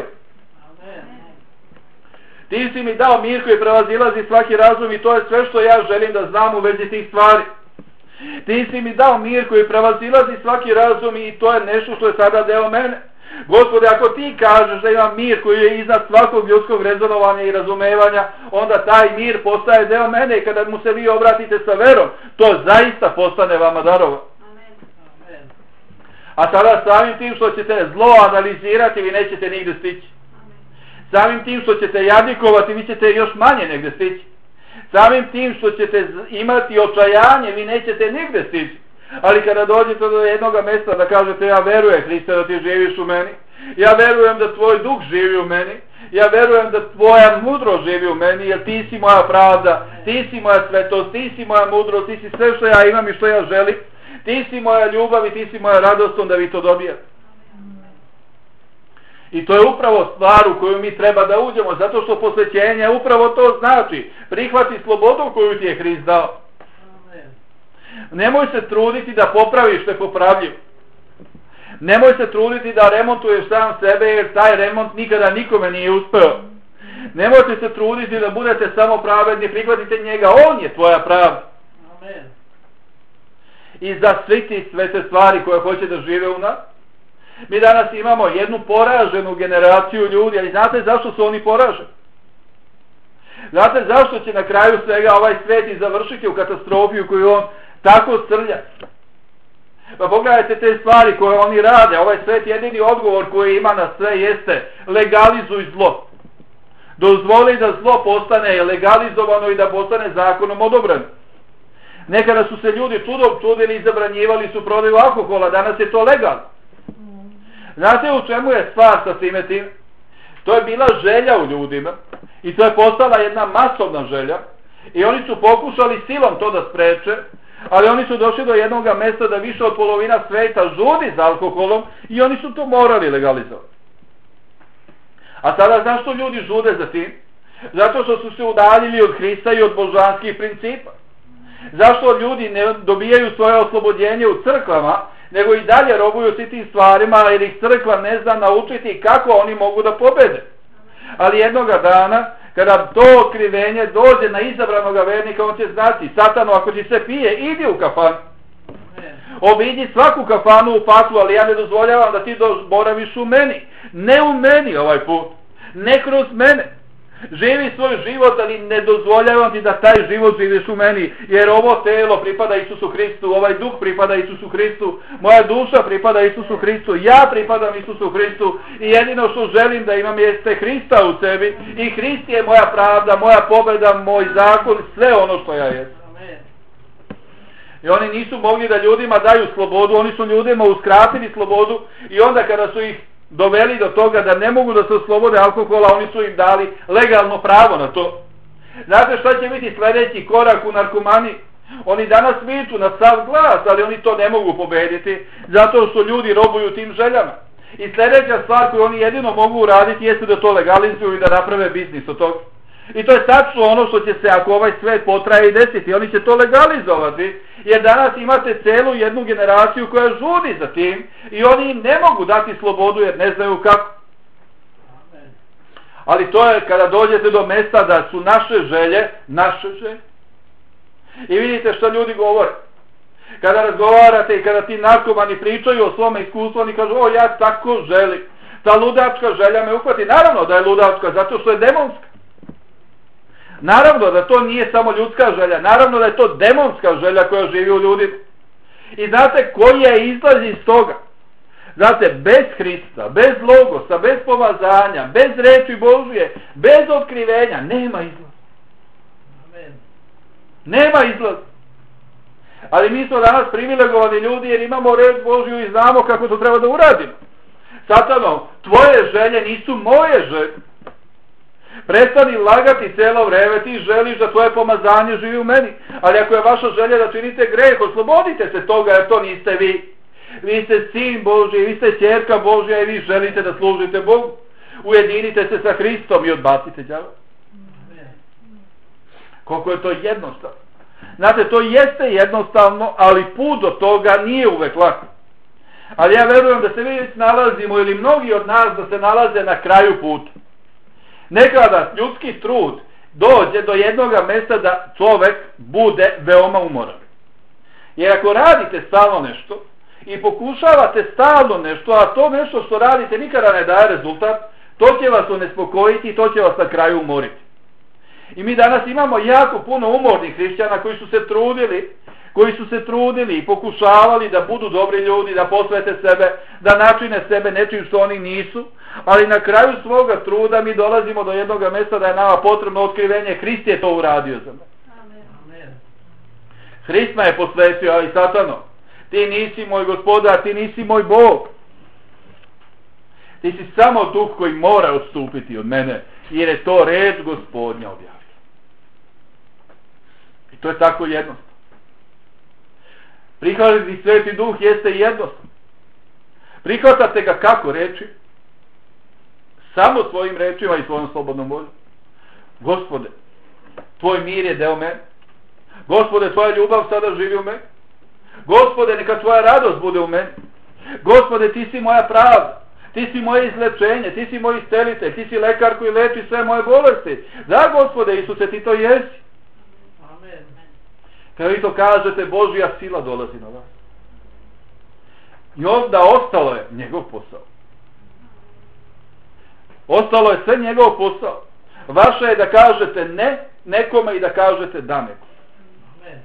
Ti si mi dao mir koji prevazilazi svaki razum i to je sve što ja želim da znam u vezi tih stvari. Ti si mi dao mir koji prevazilazi svaki razum i to je nešto što je sada deo mene. Gospode, ako ti kažeš da imam mir koji je iznad svakog ljudskog rezonovanja i razumevanja, onda taj mir postaje deo mene i kada mu se vi obratite sa verom, to zaista postane vama darova. Amen. A sada samim tim što ćete zlo analizirati, vi nećete nigde stići. Samim tim što ćete jadikovati, vi ćete još manje negde stići. Samim tim što ćete imati očajanje, vi nećete nigde stići. Ali kada dođete do jednog mjesta da kažete ja verujem Hriste da ti živiš u meni, ja verujem da tvoj duh živi u meni, ja verujem da tvoja mudrost živi u meni, jer ti si moja pravda, ti si moja svetost, ti si moja mudrost, ti si sve što ja imam i što ja želim, ti si moja ljubav i ti si moja radost, onda vi to dobijete. I to je upravo stvar u koju mi treba da uđemo, zato što posvećenje upravo to znači. Prihvati slobodu koju ti je Hrist dao. Nemoj se truditi da popraviš što je popravljivo. Nemoj se truditi da remontuješ sam sebe, jer taj remont nikada nikome nije uspeo. Nemojte se truditi da budete samo pravedni, prihvatite njega, on je tvoja pravda. Amen. I za svi ti sve te stvari koje hoće da žive u nas. Mi danas imamo jednu poraženu generaciju ljudi, ali znate zašto su oni poraženi? Znate zašto će na kraju svega ovaj svet i završiti u katastrofi u koju on tako srlja? Pa pogledajte te stvari koje oni rade. Ovaj svet jedini odgovor koji ima na sve jeste legalizuj zlo. Dozvoli da zlo postane legalizovano i da postane zakonom odobreno. Nekada su se ljudi čudom čudili i zabranjivali su prodaju alkohola, danas je to legalno. Znate u čemu je stvar sa time tim? To je bila želja u ljudima i to je postala jedna masovna želja i oni su pokušali silom to da spreče, ali oni su došli do jednog mjesta da više od polovina sveta žudi za alkoholom i oni su to morali legalizovati. A sada znaš što ljudi žude za tim? Zato što su se udaljili od Hrista i od božanskih principa. Zašto ljudi ne dobijaju svoje oslobodjenje u crkvama, nego i dalje robuju svi tim stvarima, jer ih crkva ne zna naučiti kako oni mogu da pobede. Ali jednoga dana, kada to otkrivenje dođe na izabranoga vernika, on će znati, Satano, ako ti se pije, idi u kafanu. Obiđi svaku kafanu u paklu, ali ja ne dozvoljavam da ti boraviš u meni. Ne u meni ovaj put, ne kroz mene. Živi svoj život, ali ne dozvoljavam ti da taj život živiš u meni, jer ovo telo pripada Isusu Hristu, ovaj duh pripada Isusu Hristu, moja duša pripada Isusu Hristu, ja pripadam Isusu Hristu i jedino što želim da imam jeste Hrista u sebi i Hrist je moja pravda, moja pobjeda, moj zakon, sve ono što ja jesam. I oni nisu mogli da ljudima daju slobodu, oni su ljudima uskratili slobodu i onda kada su ih doveli do toga da ne mogu da se oslobode alkohola, oni su im dali legalno pravo na to. Znate šta će biti sljedeći korak u narkomani? Oni danas viču na sav glas, ali oni to ne mogu pobediti, zato što ljudi robuju tim željama. I sljedeća stvar koju oni jedino mogu uraditi jeste da to legalizuju i da naprave biznis od toga. I to je tačno ono što će se, ako ovaj svet potraje, i desiti. Oni će to legalizovati, jer danas imate celu jednu generaciju koja žudi za tim i oni im ne mogu dati slobodu jer ne znaju kako. Ali to je kada dođete do mjesta da su naše želje, naše želje. I vidite što ljudi govore. Kada razgovarate i kada ti narkomani pričaju o svome iskustvu, oni kažu, o ja tako želim. Ta ludačka želja me uhvati. Naravno da je ludačka, zato što je demonska. Naravno da to nije samo ljudska želja, naravno da je to demonska želja koja živi u ljudima. I znate koji je izlaz iz toga? Znate, bez Hrista, bez logosa, bez pomazanja, bez reči Božije, bez otkrivenja, nema izlaza. Nema izlaza. Ali mi smo danas privilegovani ljudi jer imamo reč Božju i znamo kako to treba da uradimo. Satano, tvoje želje nisu moje želje. Prestani lagati cijelo vreme, ti želiš da tvoje pomazanje živi u meni. Ali ako je vaša želja da činite greh, oslobodite se toga jer to niste vi. Vi ste sin Božji, vi ste ćerka Božja i vi želite da služite Bogu. Ujedinite se sa Hristom i odbacite đavola. Koliko je to jednostavno. Znate, to jeste jednostavno, ali put do toga nije uvek lako. Ali ja verujem da se mi nalazimo, ili mnogi od nas da se nalaze na kraju puta. Nekada ljudski trud dođe do jednog mjesta da čovek bude veoma umoran. Jer ako radite stalno nešto i pokušavate stalno nešto, a to nešto što radite nikada ne daje rezultat, to će vas unespokojiti i to će vas na kraju umoriti. I mi danas imamo jako puno umornih hrišćana koji su se trudili, koji su se trudili i pokušavali da budu dobri ljudi, da posvete sebe, da načine sebe nečim što oni nisu, ali na kraju svoga truda mi dolazimo do jednog mjesta da je nama potrebno otkrivenje. Hrist je to uradio za me. Amen. Hrist me je posvetio, ali Satano, ti nisi moj gospodar, ti nisi moj Bog. Ti si samo duh koji mora odstupiti od mene, jer je to reč Gospodnja objavila. I to je tako jednostavno. Prihvatiti Sveti Duh jeste jednostavno. Prihvatate ga kako reči? Samo svojim rečima i svojom slobodnom voljom. Gospode, tvoj mir je deo mene. Gospode, tvoja ljubav sada živi u meni. Gospode, neka tvoja radost bude u meni. Gospode, ti si moja pravda. Ti si moje izlečenje, ti si moj iscelitelj, ti si lekar koji leči sve moje bolesti. Da, Gospode Isuse, ti to jesi. Amen. Kada vi to kažete, Božja sila dolazi na vas. I onda ostalo je njegov posao. Ostalo je sve njegov posao. Vaše je da kažete ne nekome i da kažete da nekome. Amen.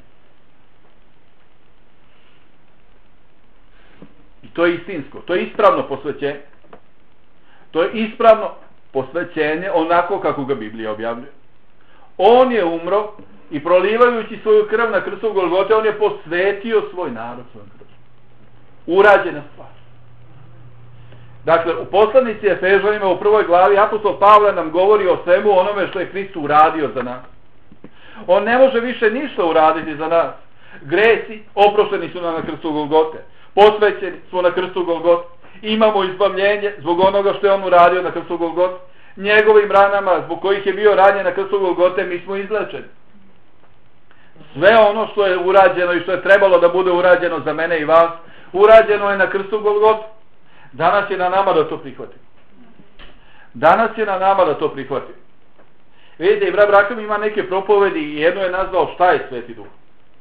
I to je istinsko, to je ispravno posvećenje. To je ispravno posvećenje onako kako ga Biblija objavljuje. On je umro i prolivajući svoju krv na krstu Golgote, on je posvetio svoj narod svojom krvom. Urađena stvar. Dakle, u poslanici Efežanima u prvoj glavi apostol Pavle nam govori o svemu onome što je Hrist uradio za nas. On ne može više ništa uraditi za nas. Gresi oprošteni su nam na krstu Golgote. Posvećeni smo na krstu Golgote. Imamo izbavljenje zbog onoga što je on uradio na krstu Golgote. Njegovim ranama, zbog kojih je bio ranjen na krstu Golgote, mi smo izlečeni. Sve ono što je urađeno i što je trebalo da bude urađeno za mene i vas, urađeno je na krstu Golgote. Danas je na nama da to prihvatimo. Danas je na nama da to prihvatimo. Vidite, i brat Brakom ima neke propovedi i jedno je nazvao šta je Sveti Duh.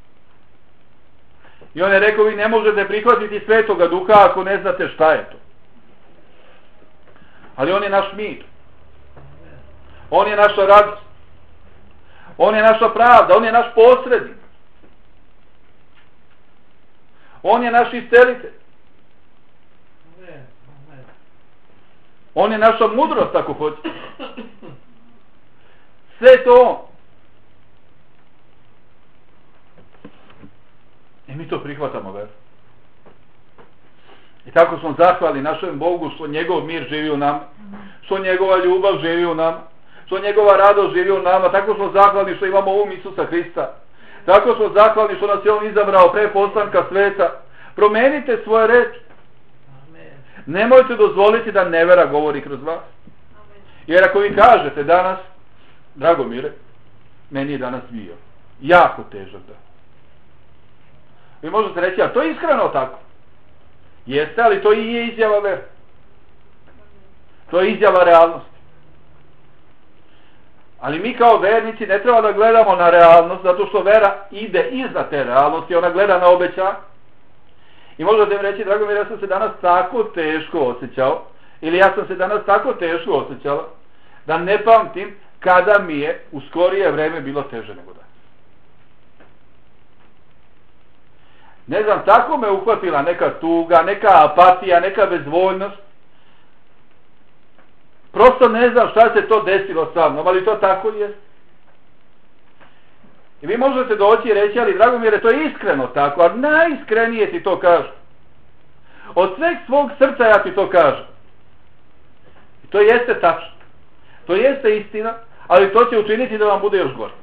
I on je rekao, vi ne možete prihvatiti Svetoga Duha ako ne znate šta je to. Ali on je naš mir. On je naša radost. On je naša pravda. On je naš posrednik. On je naš iscelitelj. On je naša mudrost, ako hoćete. Sve to on. I mi to prihvatamo, ver. I tako smo zahvali našem Bogu što njegov mir živi u nama, što njegova ljubav živi u nama, što njegova radost živi u nama. Tako smo zahvali što imamo um Isusa Hrista. Tako smo zahvali što nas je on izabrao pre postanka sveta. Promenite svoje reči. Nemojte dozvoliti da nevera govori kroz vas. Jer ako vi kažete danas, Dragomire, meni je danas bio jako težak dan. Vi možete reći, a to je iskreno tako. Jeste, ali to i je izjava vera. To je izjava realnosti. Ali mi kao vernici ne treba da gledamo na realnost, zato što vera ide iznad te realnosti, ona gleda na obećanje. I možete im reći, Dragomir, ja sam se danas tako teško osjećao, ili ja sam se danas tako teško osjećala, da ne pamtim kada mi je u skorije vreme bilo teže nego danas. Ne znam, tako me uhvatila neka tuga, neka apatija, neka bezvoljnost. Prosto ne znam šta se to desilo sa mnom, ali to tako je. I vi možete doći i reći, ali Dragomire, to je iskreno tako, a najiskrenije ti to kažem. Od sveg svog srca ja ti to kažem. I to jeste tačno. To jeste istina, ali to će učiniti da vam bude još gore.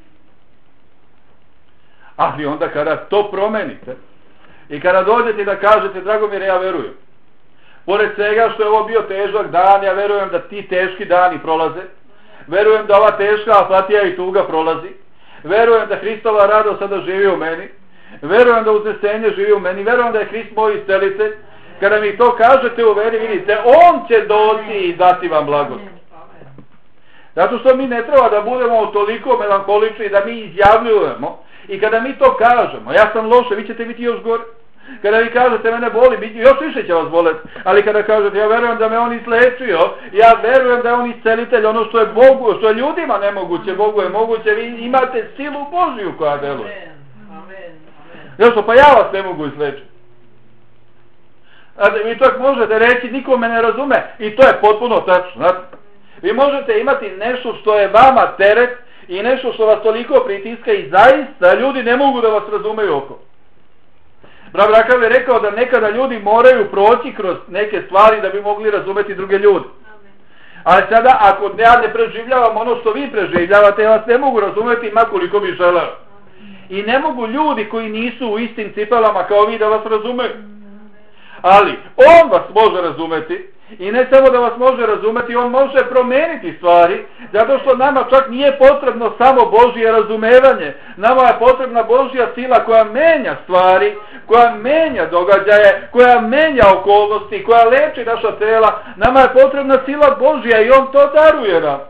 Ali onda kada to promenite i kada dođete da kažete, Dragomire, ja verujem. Pored svega što je ovo bio težak dan, ja verujem da ti teški dani prolaze. Verujem da ova teška apatija i tuga prolazi. Verujem da Hristova radost sada živi u meni. Verujem da uznesenje živi u meni. Verujem da je Hrist moj iscelitelj. Kada mi to kažete u veri, vidite, on će doći i dati vam blagost. Zato što mi ne treba da budemo toliko melankolični da mi izjavljujemo. I kada mi to kažemo, ja sam loše, vi ćete biti još gore. Kada vi kažete, mene boli, još više će vas boleti. Ali kada kažete, ja verujem da me on izlečio, ja verujem da je on iscelitelj, ono što je Bogu, što je ljudima nemoguće, Bogu je moguće, vi imate silu Božiju koja deluje. Još pa ja vas ne mogu izlečiti. Znate, vi čak možete reći, niko me ne razume, i to je potpuno tačno. Znate, vi možete imati nešto što je vama teret i nešto što vas toliko pritiska i zaista ljudi ne mogu da vas razumeju oko. Brat Rakav je rekao da nekada ljudi moraju proći kroz neke stvari da bi mogli razumeti druge ljude. Ali sada, ako ja ne preživljavam ono što vi preživljavate, ja vas ne mogu razumeti makoliko bi želeo. I ne mogu ljudi koji nisu u istim cipelama kao vi da vas razumeju. Ali on vas može razumeti i ne samo da vas može razumeti, on može promeniti stvari, zato što nama čak nije potrebno samo Božje razumevanje. Nama je potrebna Božja sila koja menja stvari, koja menja događaje, koja menja okolnosti, koja leči naša tela. Nama je potrebna sila Božja i on to daruje nam.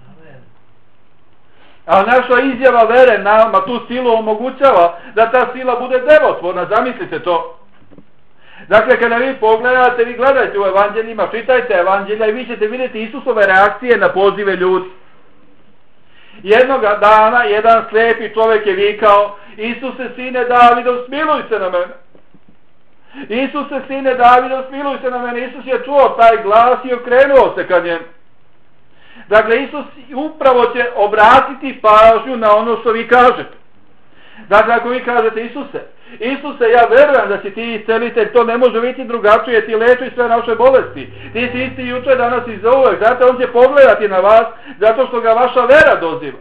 A naša izjava vere nama tu silu omogućava da ta sila bude delotvorna. Zamislite to. Dakle, kada vi pogledate, vi gledajte u evanđeljima, čitajte evanđelja i vi ćete vidjeti Isusove reakcije na pozive ljudi. Jednog dana jedan slijepi čovjek je vikao, Isuse, sine Davidov, smiluj se na mene. Isuse, sine Davidov, smiluj se na mene. Isus je čuo taj glas i okrenuo se ka njemu. Dakle, Isus upravo će obratiti pažnju na ono što vi kažete. Dakle, ako vi kažete, Isuse, Isuse, ja verujem da si ti iscelitelj, to ne može biti drugačije, ti leči sve naše bolesti. Ti si isti juče, danas i za uvek, zato on će pogledati na vas, zato što ga vaša vera doziva.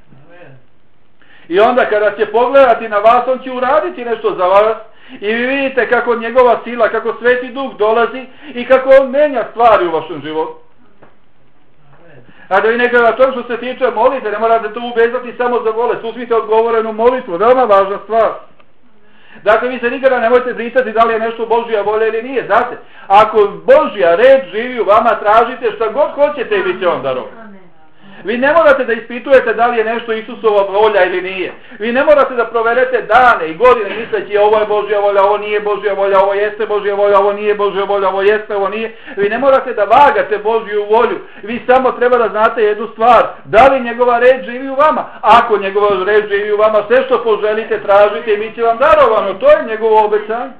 I onda kada će pogledati na vas, on će uraditi nešto za vas. I vi vidite kako njegova sila, kako Sveti Duh dolazi i kako on menja stvari u vašem životu. A da vi nekada to što se tiče molite, ne morate to uvezati samo za bolest, uzmite odgovorenu molitvu, veoma važna stvar. Dakle, vi se nikada nemojte brisati da li je nešto Božja volja ili nije, znate. Ako Božja reč živi u vama, tražite šta god hoćete i vi će vam darovati. Vi ne morate da ispitujete da li je nešto Isusova volja ili nije. Vi ne morate da proverete dane i godine misleći ovo je Božja volja, ovo nije Božja volja, ovo jeste Božja volja, ovo nije Božja volja, ovo jeste, ovo nije. Vi ne morate da vagate Božju volju. Vi samo treba da znate jednu stvar. Da li njegova reč živi u vama? Ako njegova reč živi u vama, sve što poželite tražite i mi će vam darovano. To je njegovo obećanje.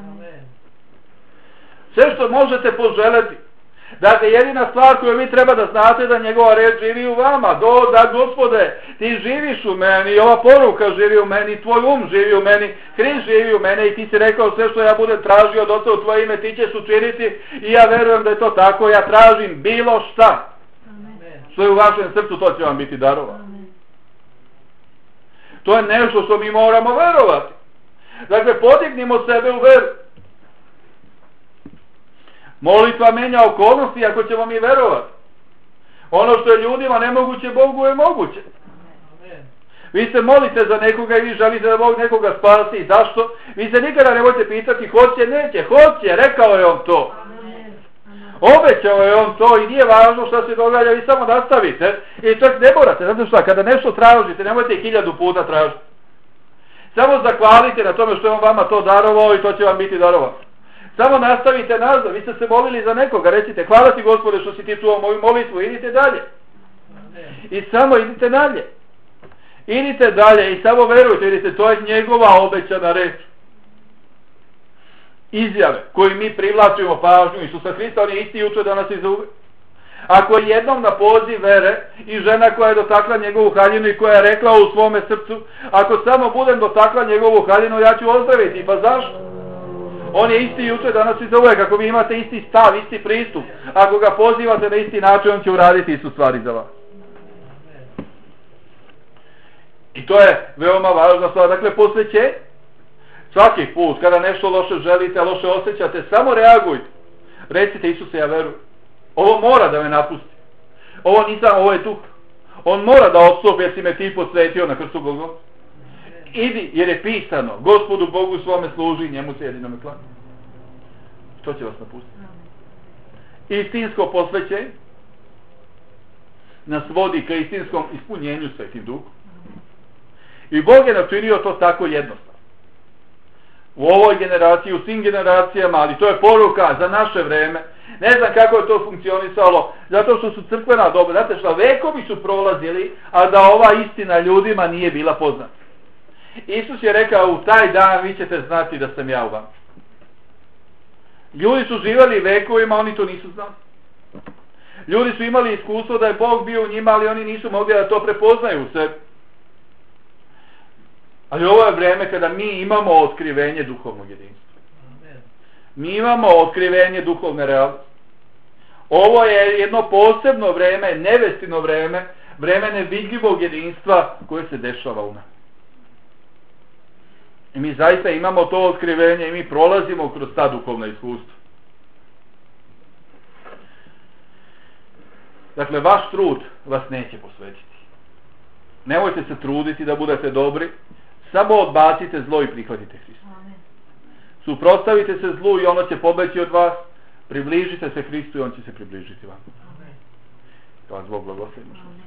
Sve što možete poželiti. Dakle, jedina stvar koju vi treba da znate da njegova reč živi u vama. Do, da, Gospode, ti živiš u meni, ova poruka živi u meni, tvoj um živi u meni, Hrist živi u mene i ti si rekao sve što ja budem tražio od Oca u tvoje ime, ti ćeš učiniti i ja verujem da je to tako, ja tražim bilo šta. Amen. Što je u vašem srcu, to će vam biti darovano. To je nešto što mi moramo verovati. Dakle, podignimo sebe u veru. Molitva menja okolnosti ako ćemo mi verovati. Ono što je ljudima nemoguće, Bogu je moguće. Vi se molite za nekoga i vi želite da Bog nekoga spasi. I zašto? Vi se nikada ne možete pitati hoće, neće. Hoće, rekao je on to. Obećao je on to i nije važno što se događa, vi samo nastavite. I čak ne morate, znate šta, kada nešto tražite, nemojte hiljadu puta tražiti. Samo zahvalite na tome što je on vama to darovao i to će vam biti darovano. Samo nastavite nazad, vi ste se molili za nekoga, recite hvala ti Gospode što si ti čuo moju molitvu, idite dalje. I samo idite dalje. Idite dalje i samo verujte, vidite, to je njegova obećana reč. Izjave koji mi privlačimo pažnju Isusa Hrista, on je isti juče, danas i zauvek. Ako je jednom na poziv vere i žena koja je dotakla njegovu haljinu i koja je rekla u svome srcu, ako samo budem dotakla njegovu haljinu, ja ću ozdraviti. Pa zašto? On je isti juče, danas i zauvek. Ako vi imate isti stav, isti pristup, ako ga pozivate na isti način, on će uraditi istu stvari za vas. I to je veoma važna stvar. Dakle, posvećenje. Svaki put kada nešto loše želite, loše osjećate, samo reagujte. Recite, Isuse, ja verujem. Ovo mora da me napusti. Ovo nisam, ovo je duh. On mora da odstupi jer si me ti posvetio na krstu Golgote. Idi, jer je pisano, Gospodu Bogu svome služi, njemu se jedinome klanja. Što će vas napustiti? Istinsko posvećenje nas vodi ka istinskom ispunjenju Svetim Duhom. I Bog je načinio to tako jednostavno. U ovoj generaciji, u svim generacijama, ali to je poruka za naše vreme. Ne znam kako je to funkcionisalo, zato što su crkvena dobra. Znate što, vekovi su prolazili, a da ova istina ljudima nije bila poznata. Isus je rekao, u taj dan vi ćete znati da sam ja u vam. Ljudi su živjeli vekovima, oni to nisu znali. Ljudi su imali iskustvo da je Bog bio u njima, ali oni nisu mogli da to prepoznaju u sebi. Ali ovo je vreme kada mi imamo otkrivenje duhovnog jedinstva. Mi imamo otkrivenje duhovne realnosti. Ovo je jedno posebno vreme, nevestino vreme, vreme nevidljivog jedinstva koje se dešava u nas. I mi zaista imamo to otkrivenje i mi prolazimo kroz ta duhovna iskustva. Dakle, vaš trud vas neće posvetiti. Nemojte se truditi da budete dobri, samo odbacite zlo i prihvatite Hrista. Suprotstavite se zlu i ono će pobeći od vas, približite se Hristu i on će se približiti vam. To vas Bog blagoslovi.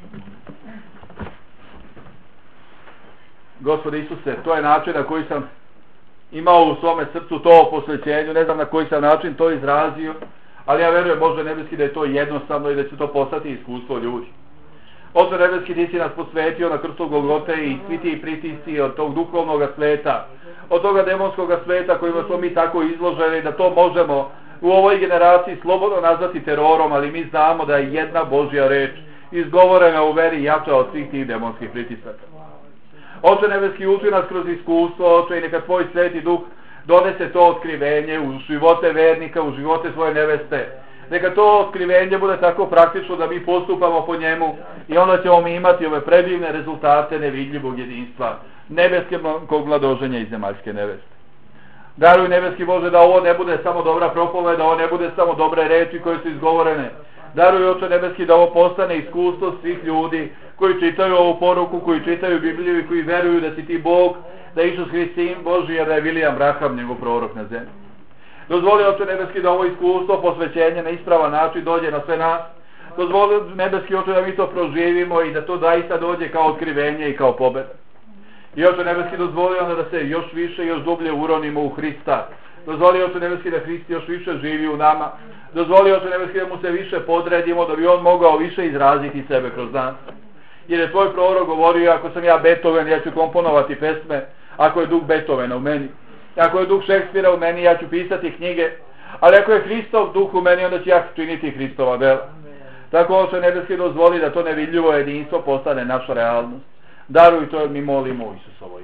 Gospode Isuse, to je način na koji sam imao u svome srcu to o posvećenju, ne znam na koji sam način to izrazio, ali ja verujem Bože nebeski da je to jednostavno i da će to postati iskustvo ljudi. Oče nebeski, ti si nas posvetio na krstu Golgote i svi ti pritisci od tog duhovnog sveta, od toga demonskog sveta kojima smo mi tako izloženi, da to možemo u ovoj generaciji slobodno nazvati terorom, ali mi znamo da je jedna Božja reč izgovorena u veri jača od svih tih demonskih pritisaka. Oče nebeski, uči nas kroz iskustvo, Oče, i neka tvoj Sveti Duh donese to otkrivenje u živote vernika, u živote svoje neveste. Neka to otkrivenje bude tako praktično da mi postupamo po njemu i onda ćemo mi imati ove predivne rezultate nevidljivog jedinstva, nebeskog mladoženja i zemaljske neveste. Daruj nebeski Bože da ovo ne bude samo dobra propoveda, da ovo ne bude samo dobre reči koje su izgovorene. Daruj, Oče nebeski, da ovo postane iskustvo svih ljudi koji čitaju ovu poruku, koji čitaju Bibliju i koji veruju da si ti Bog, da je Isus Hrist sin Božji, a da je William Branham njegov prorok na zemlji. Dozvoli, Oče nebeski, da ovo iskustvo posvećenja na ispravan način dođe na sve nas. Dozvoli, nebeski Oče, da mi to proživimo i da to zaista dođe kao otkrivenje i kao pobeda. I Oče nebeski, dozvoli onda da se još više i još dublje uronimo u Hrista. Dozvoli, Oče nebeski, da Hrist još više živi u nama. Dozvoli, Oče nebeski, da mu se više podredimo, da bi on mogao više izraziti sebe kroz nas. Jer je tvoj prorok govorio, ako sam ja Beethoven, ja ću komponovati pesme, ako je duh Beethovena u meni. Ako je duh Šekspira u meni, ja ću pisati knjige. Ali ako je Hristov duh u meni, onda ću ja činiti Hristova dela. Tako, Oče nebeski, dozvoli da to nevidljivo jedinstvo postane naša realnost. Daruj to, mi molimo u Isusovo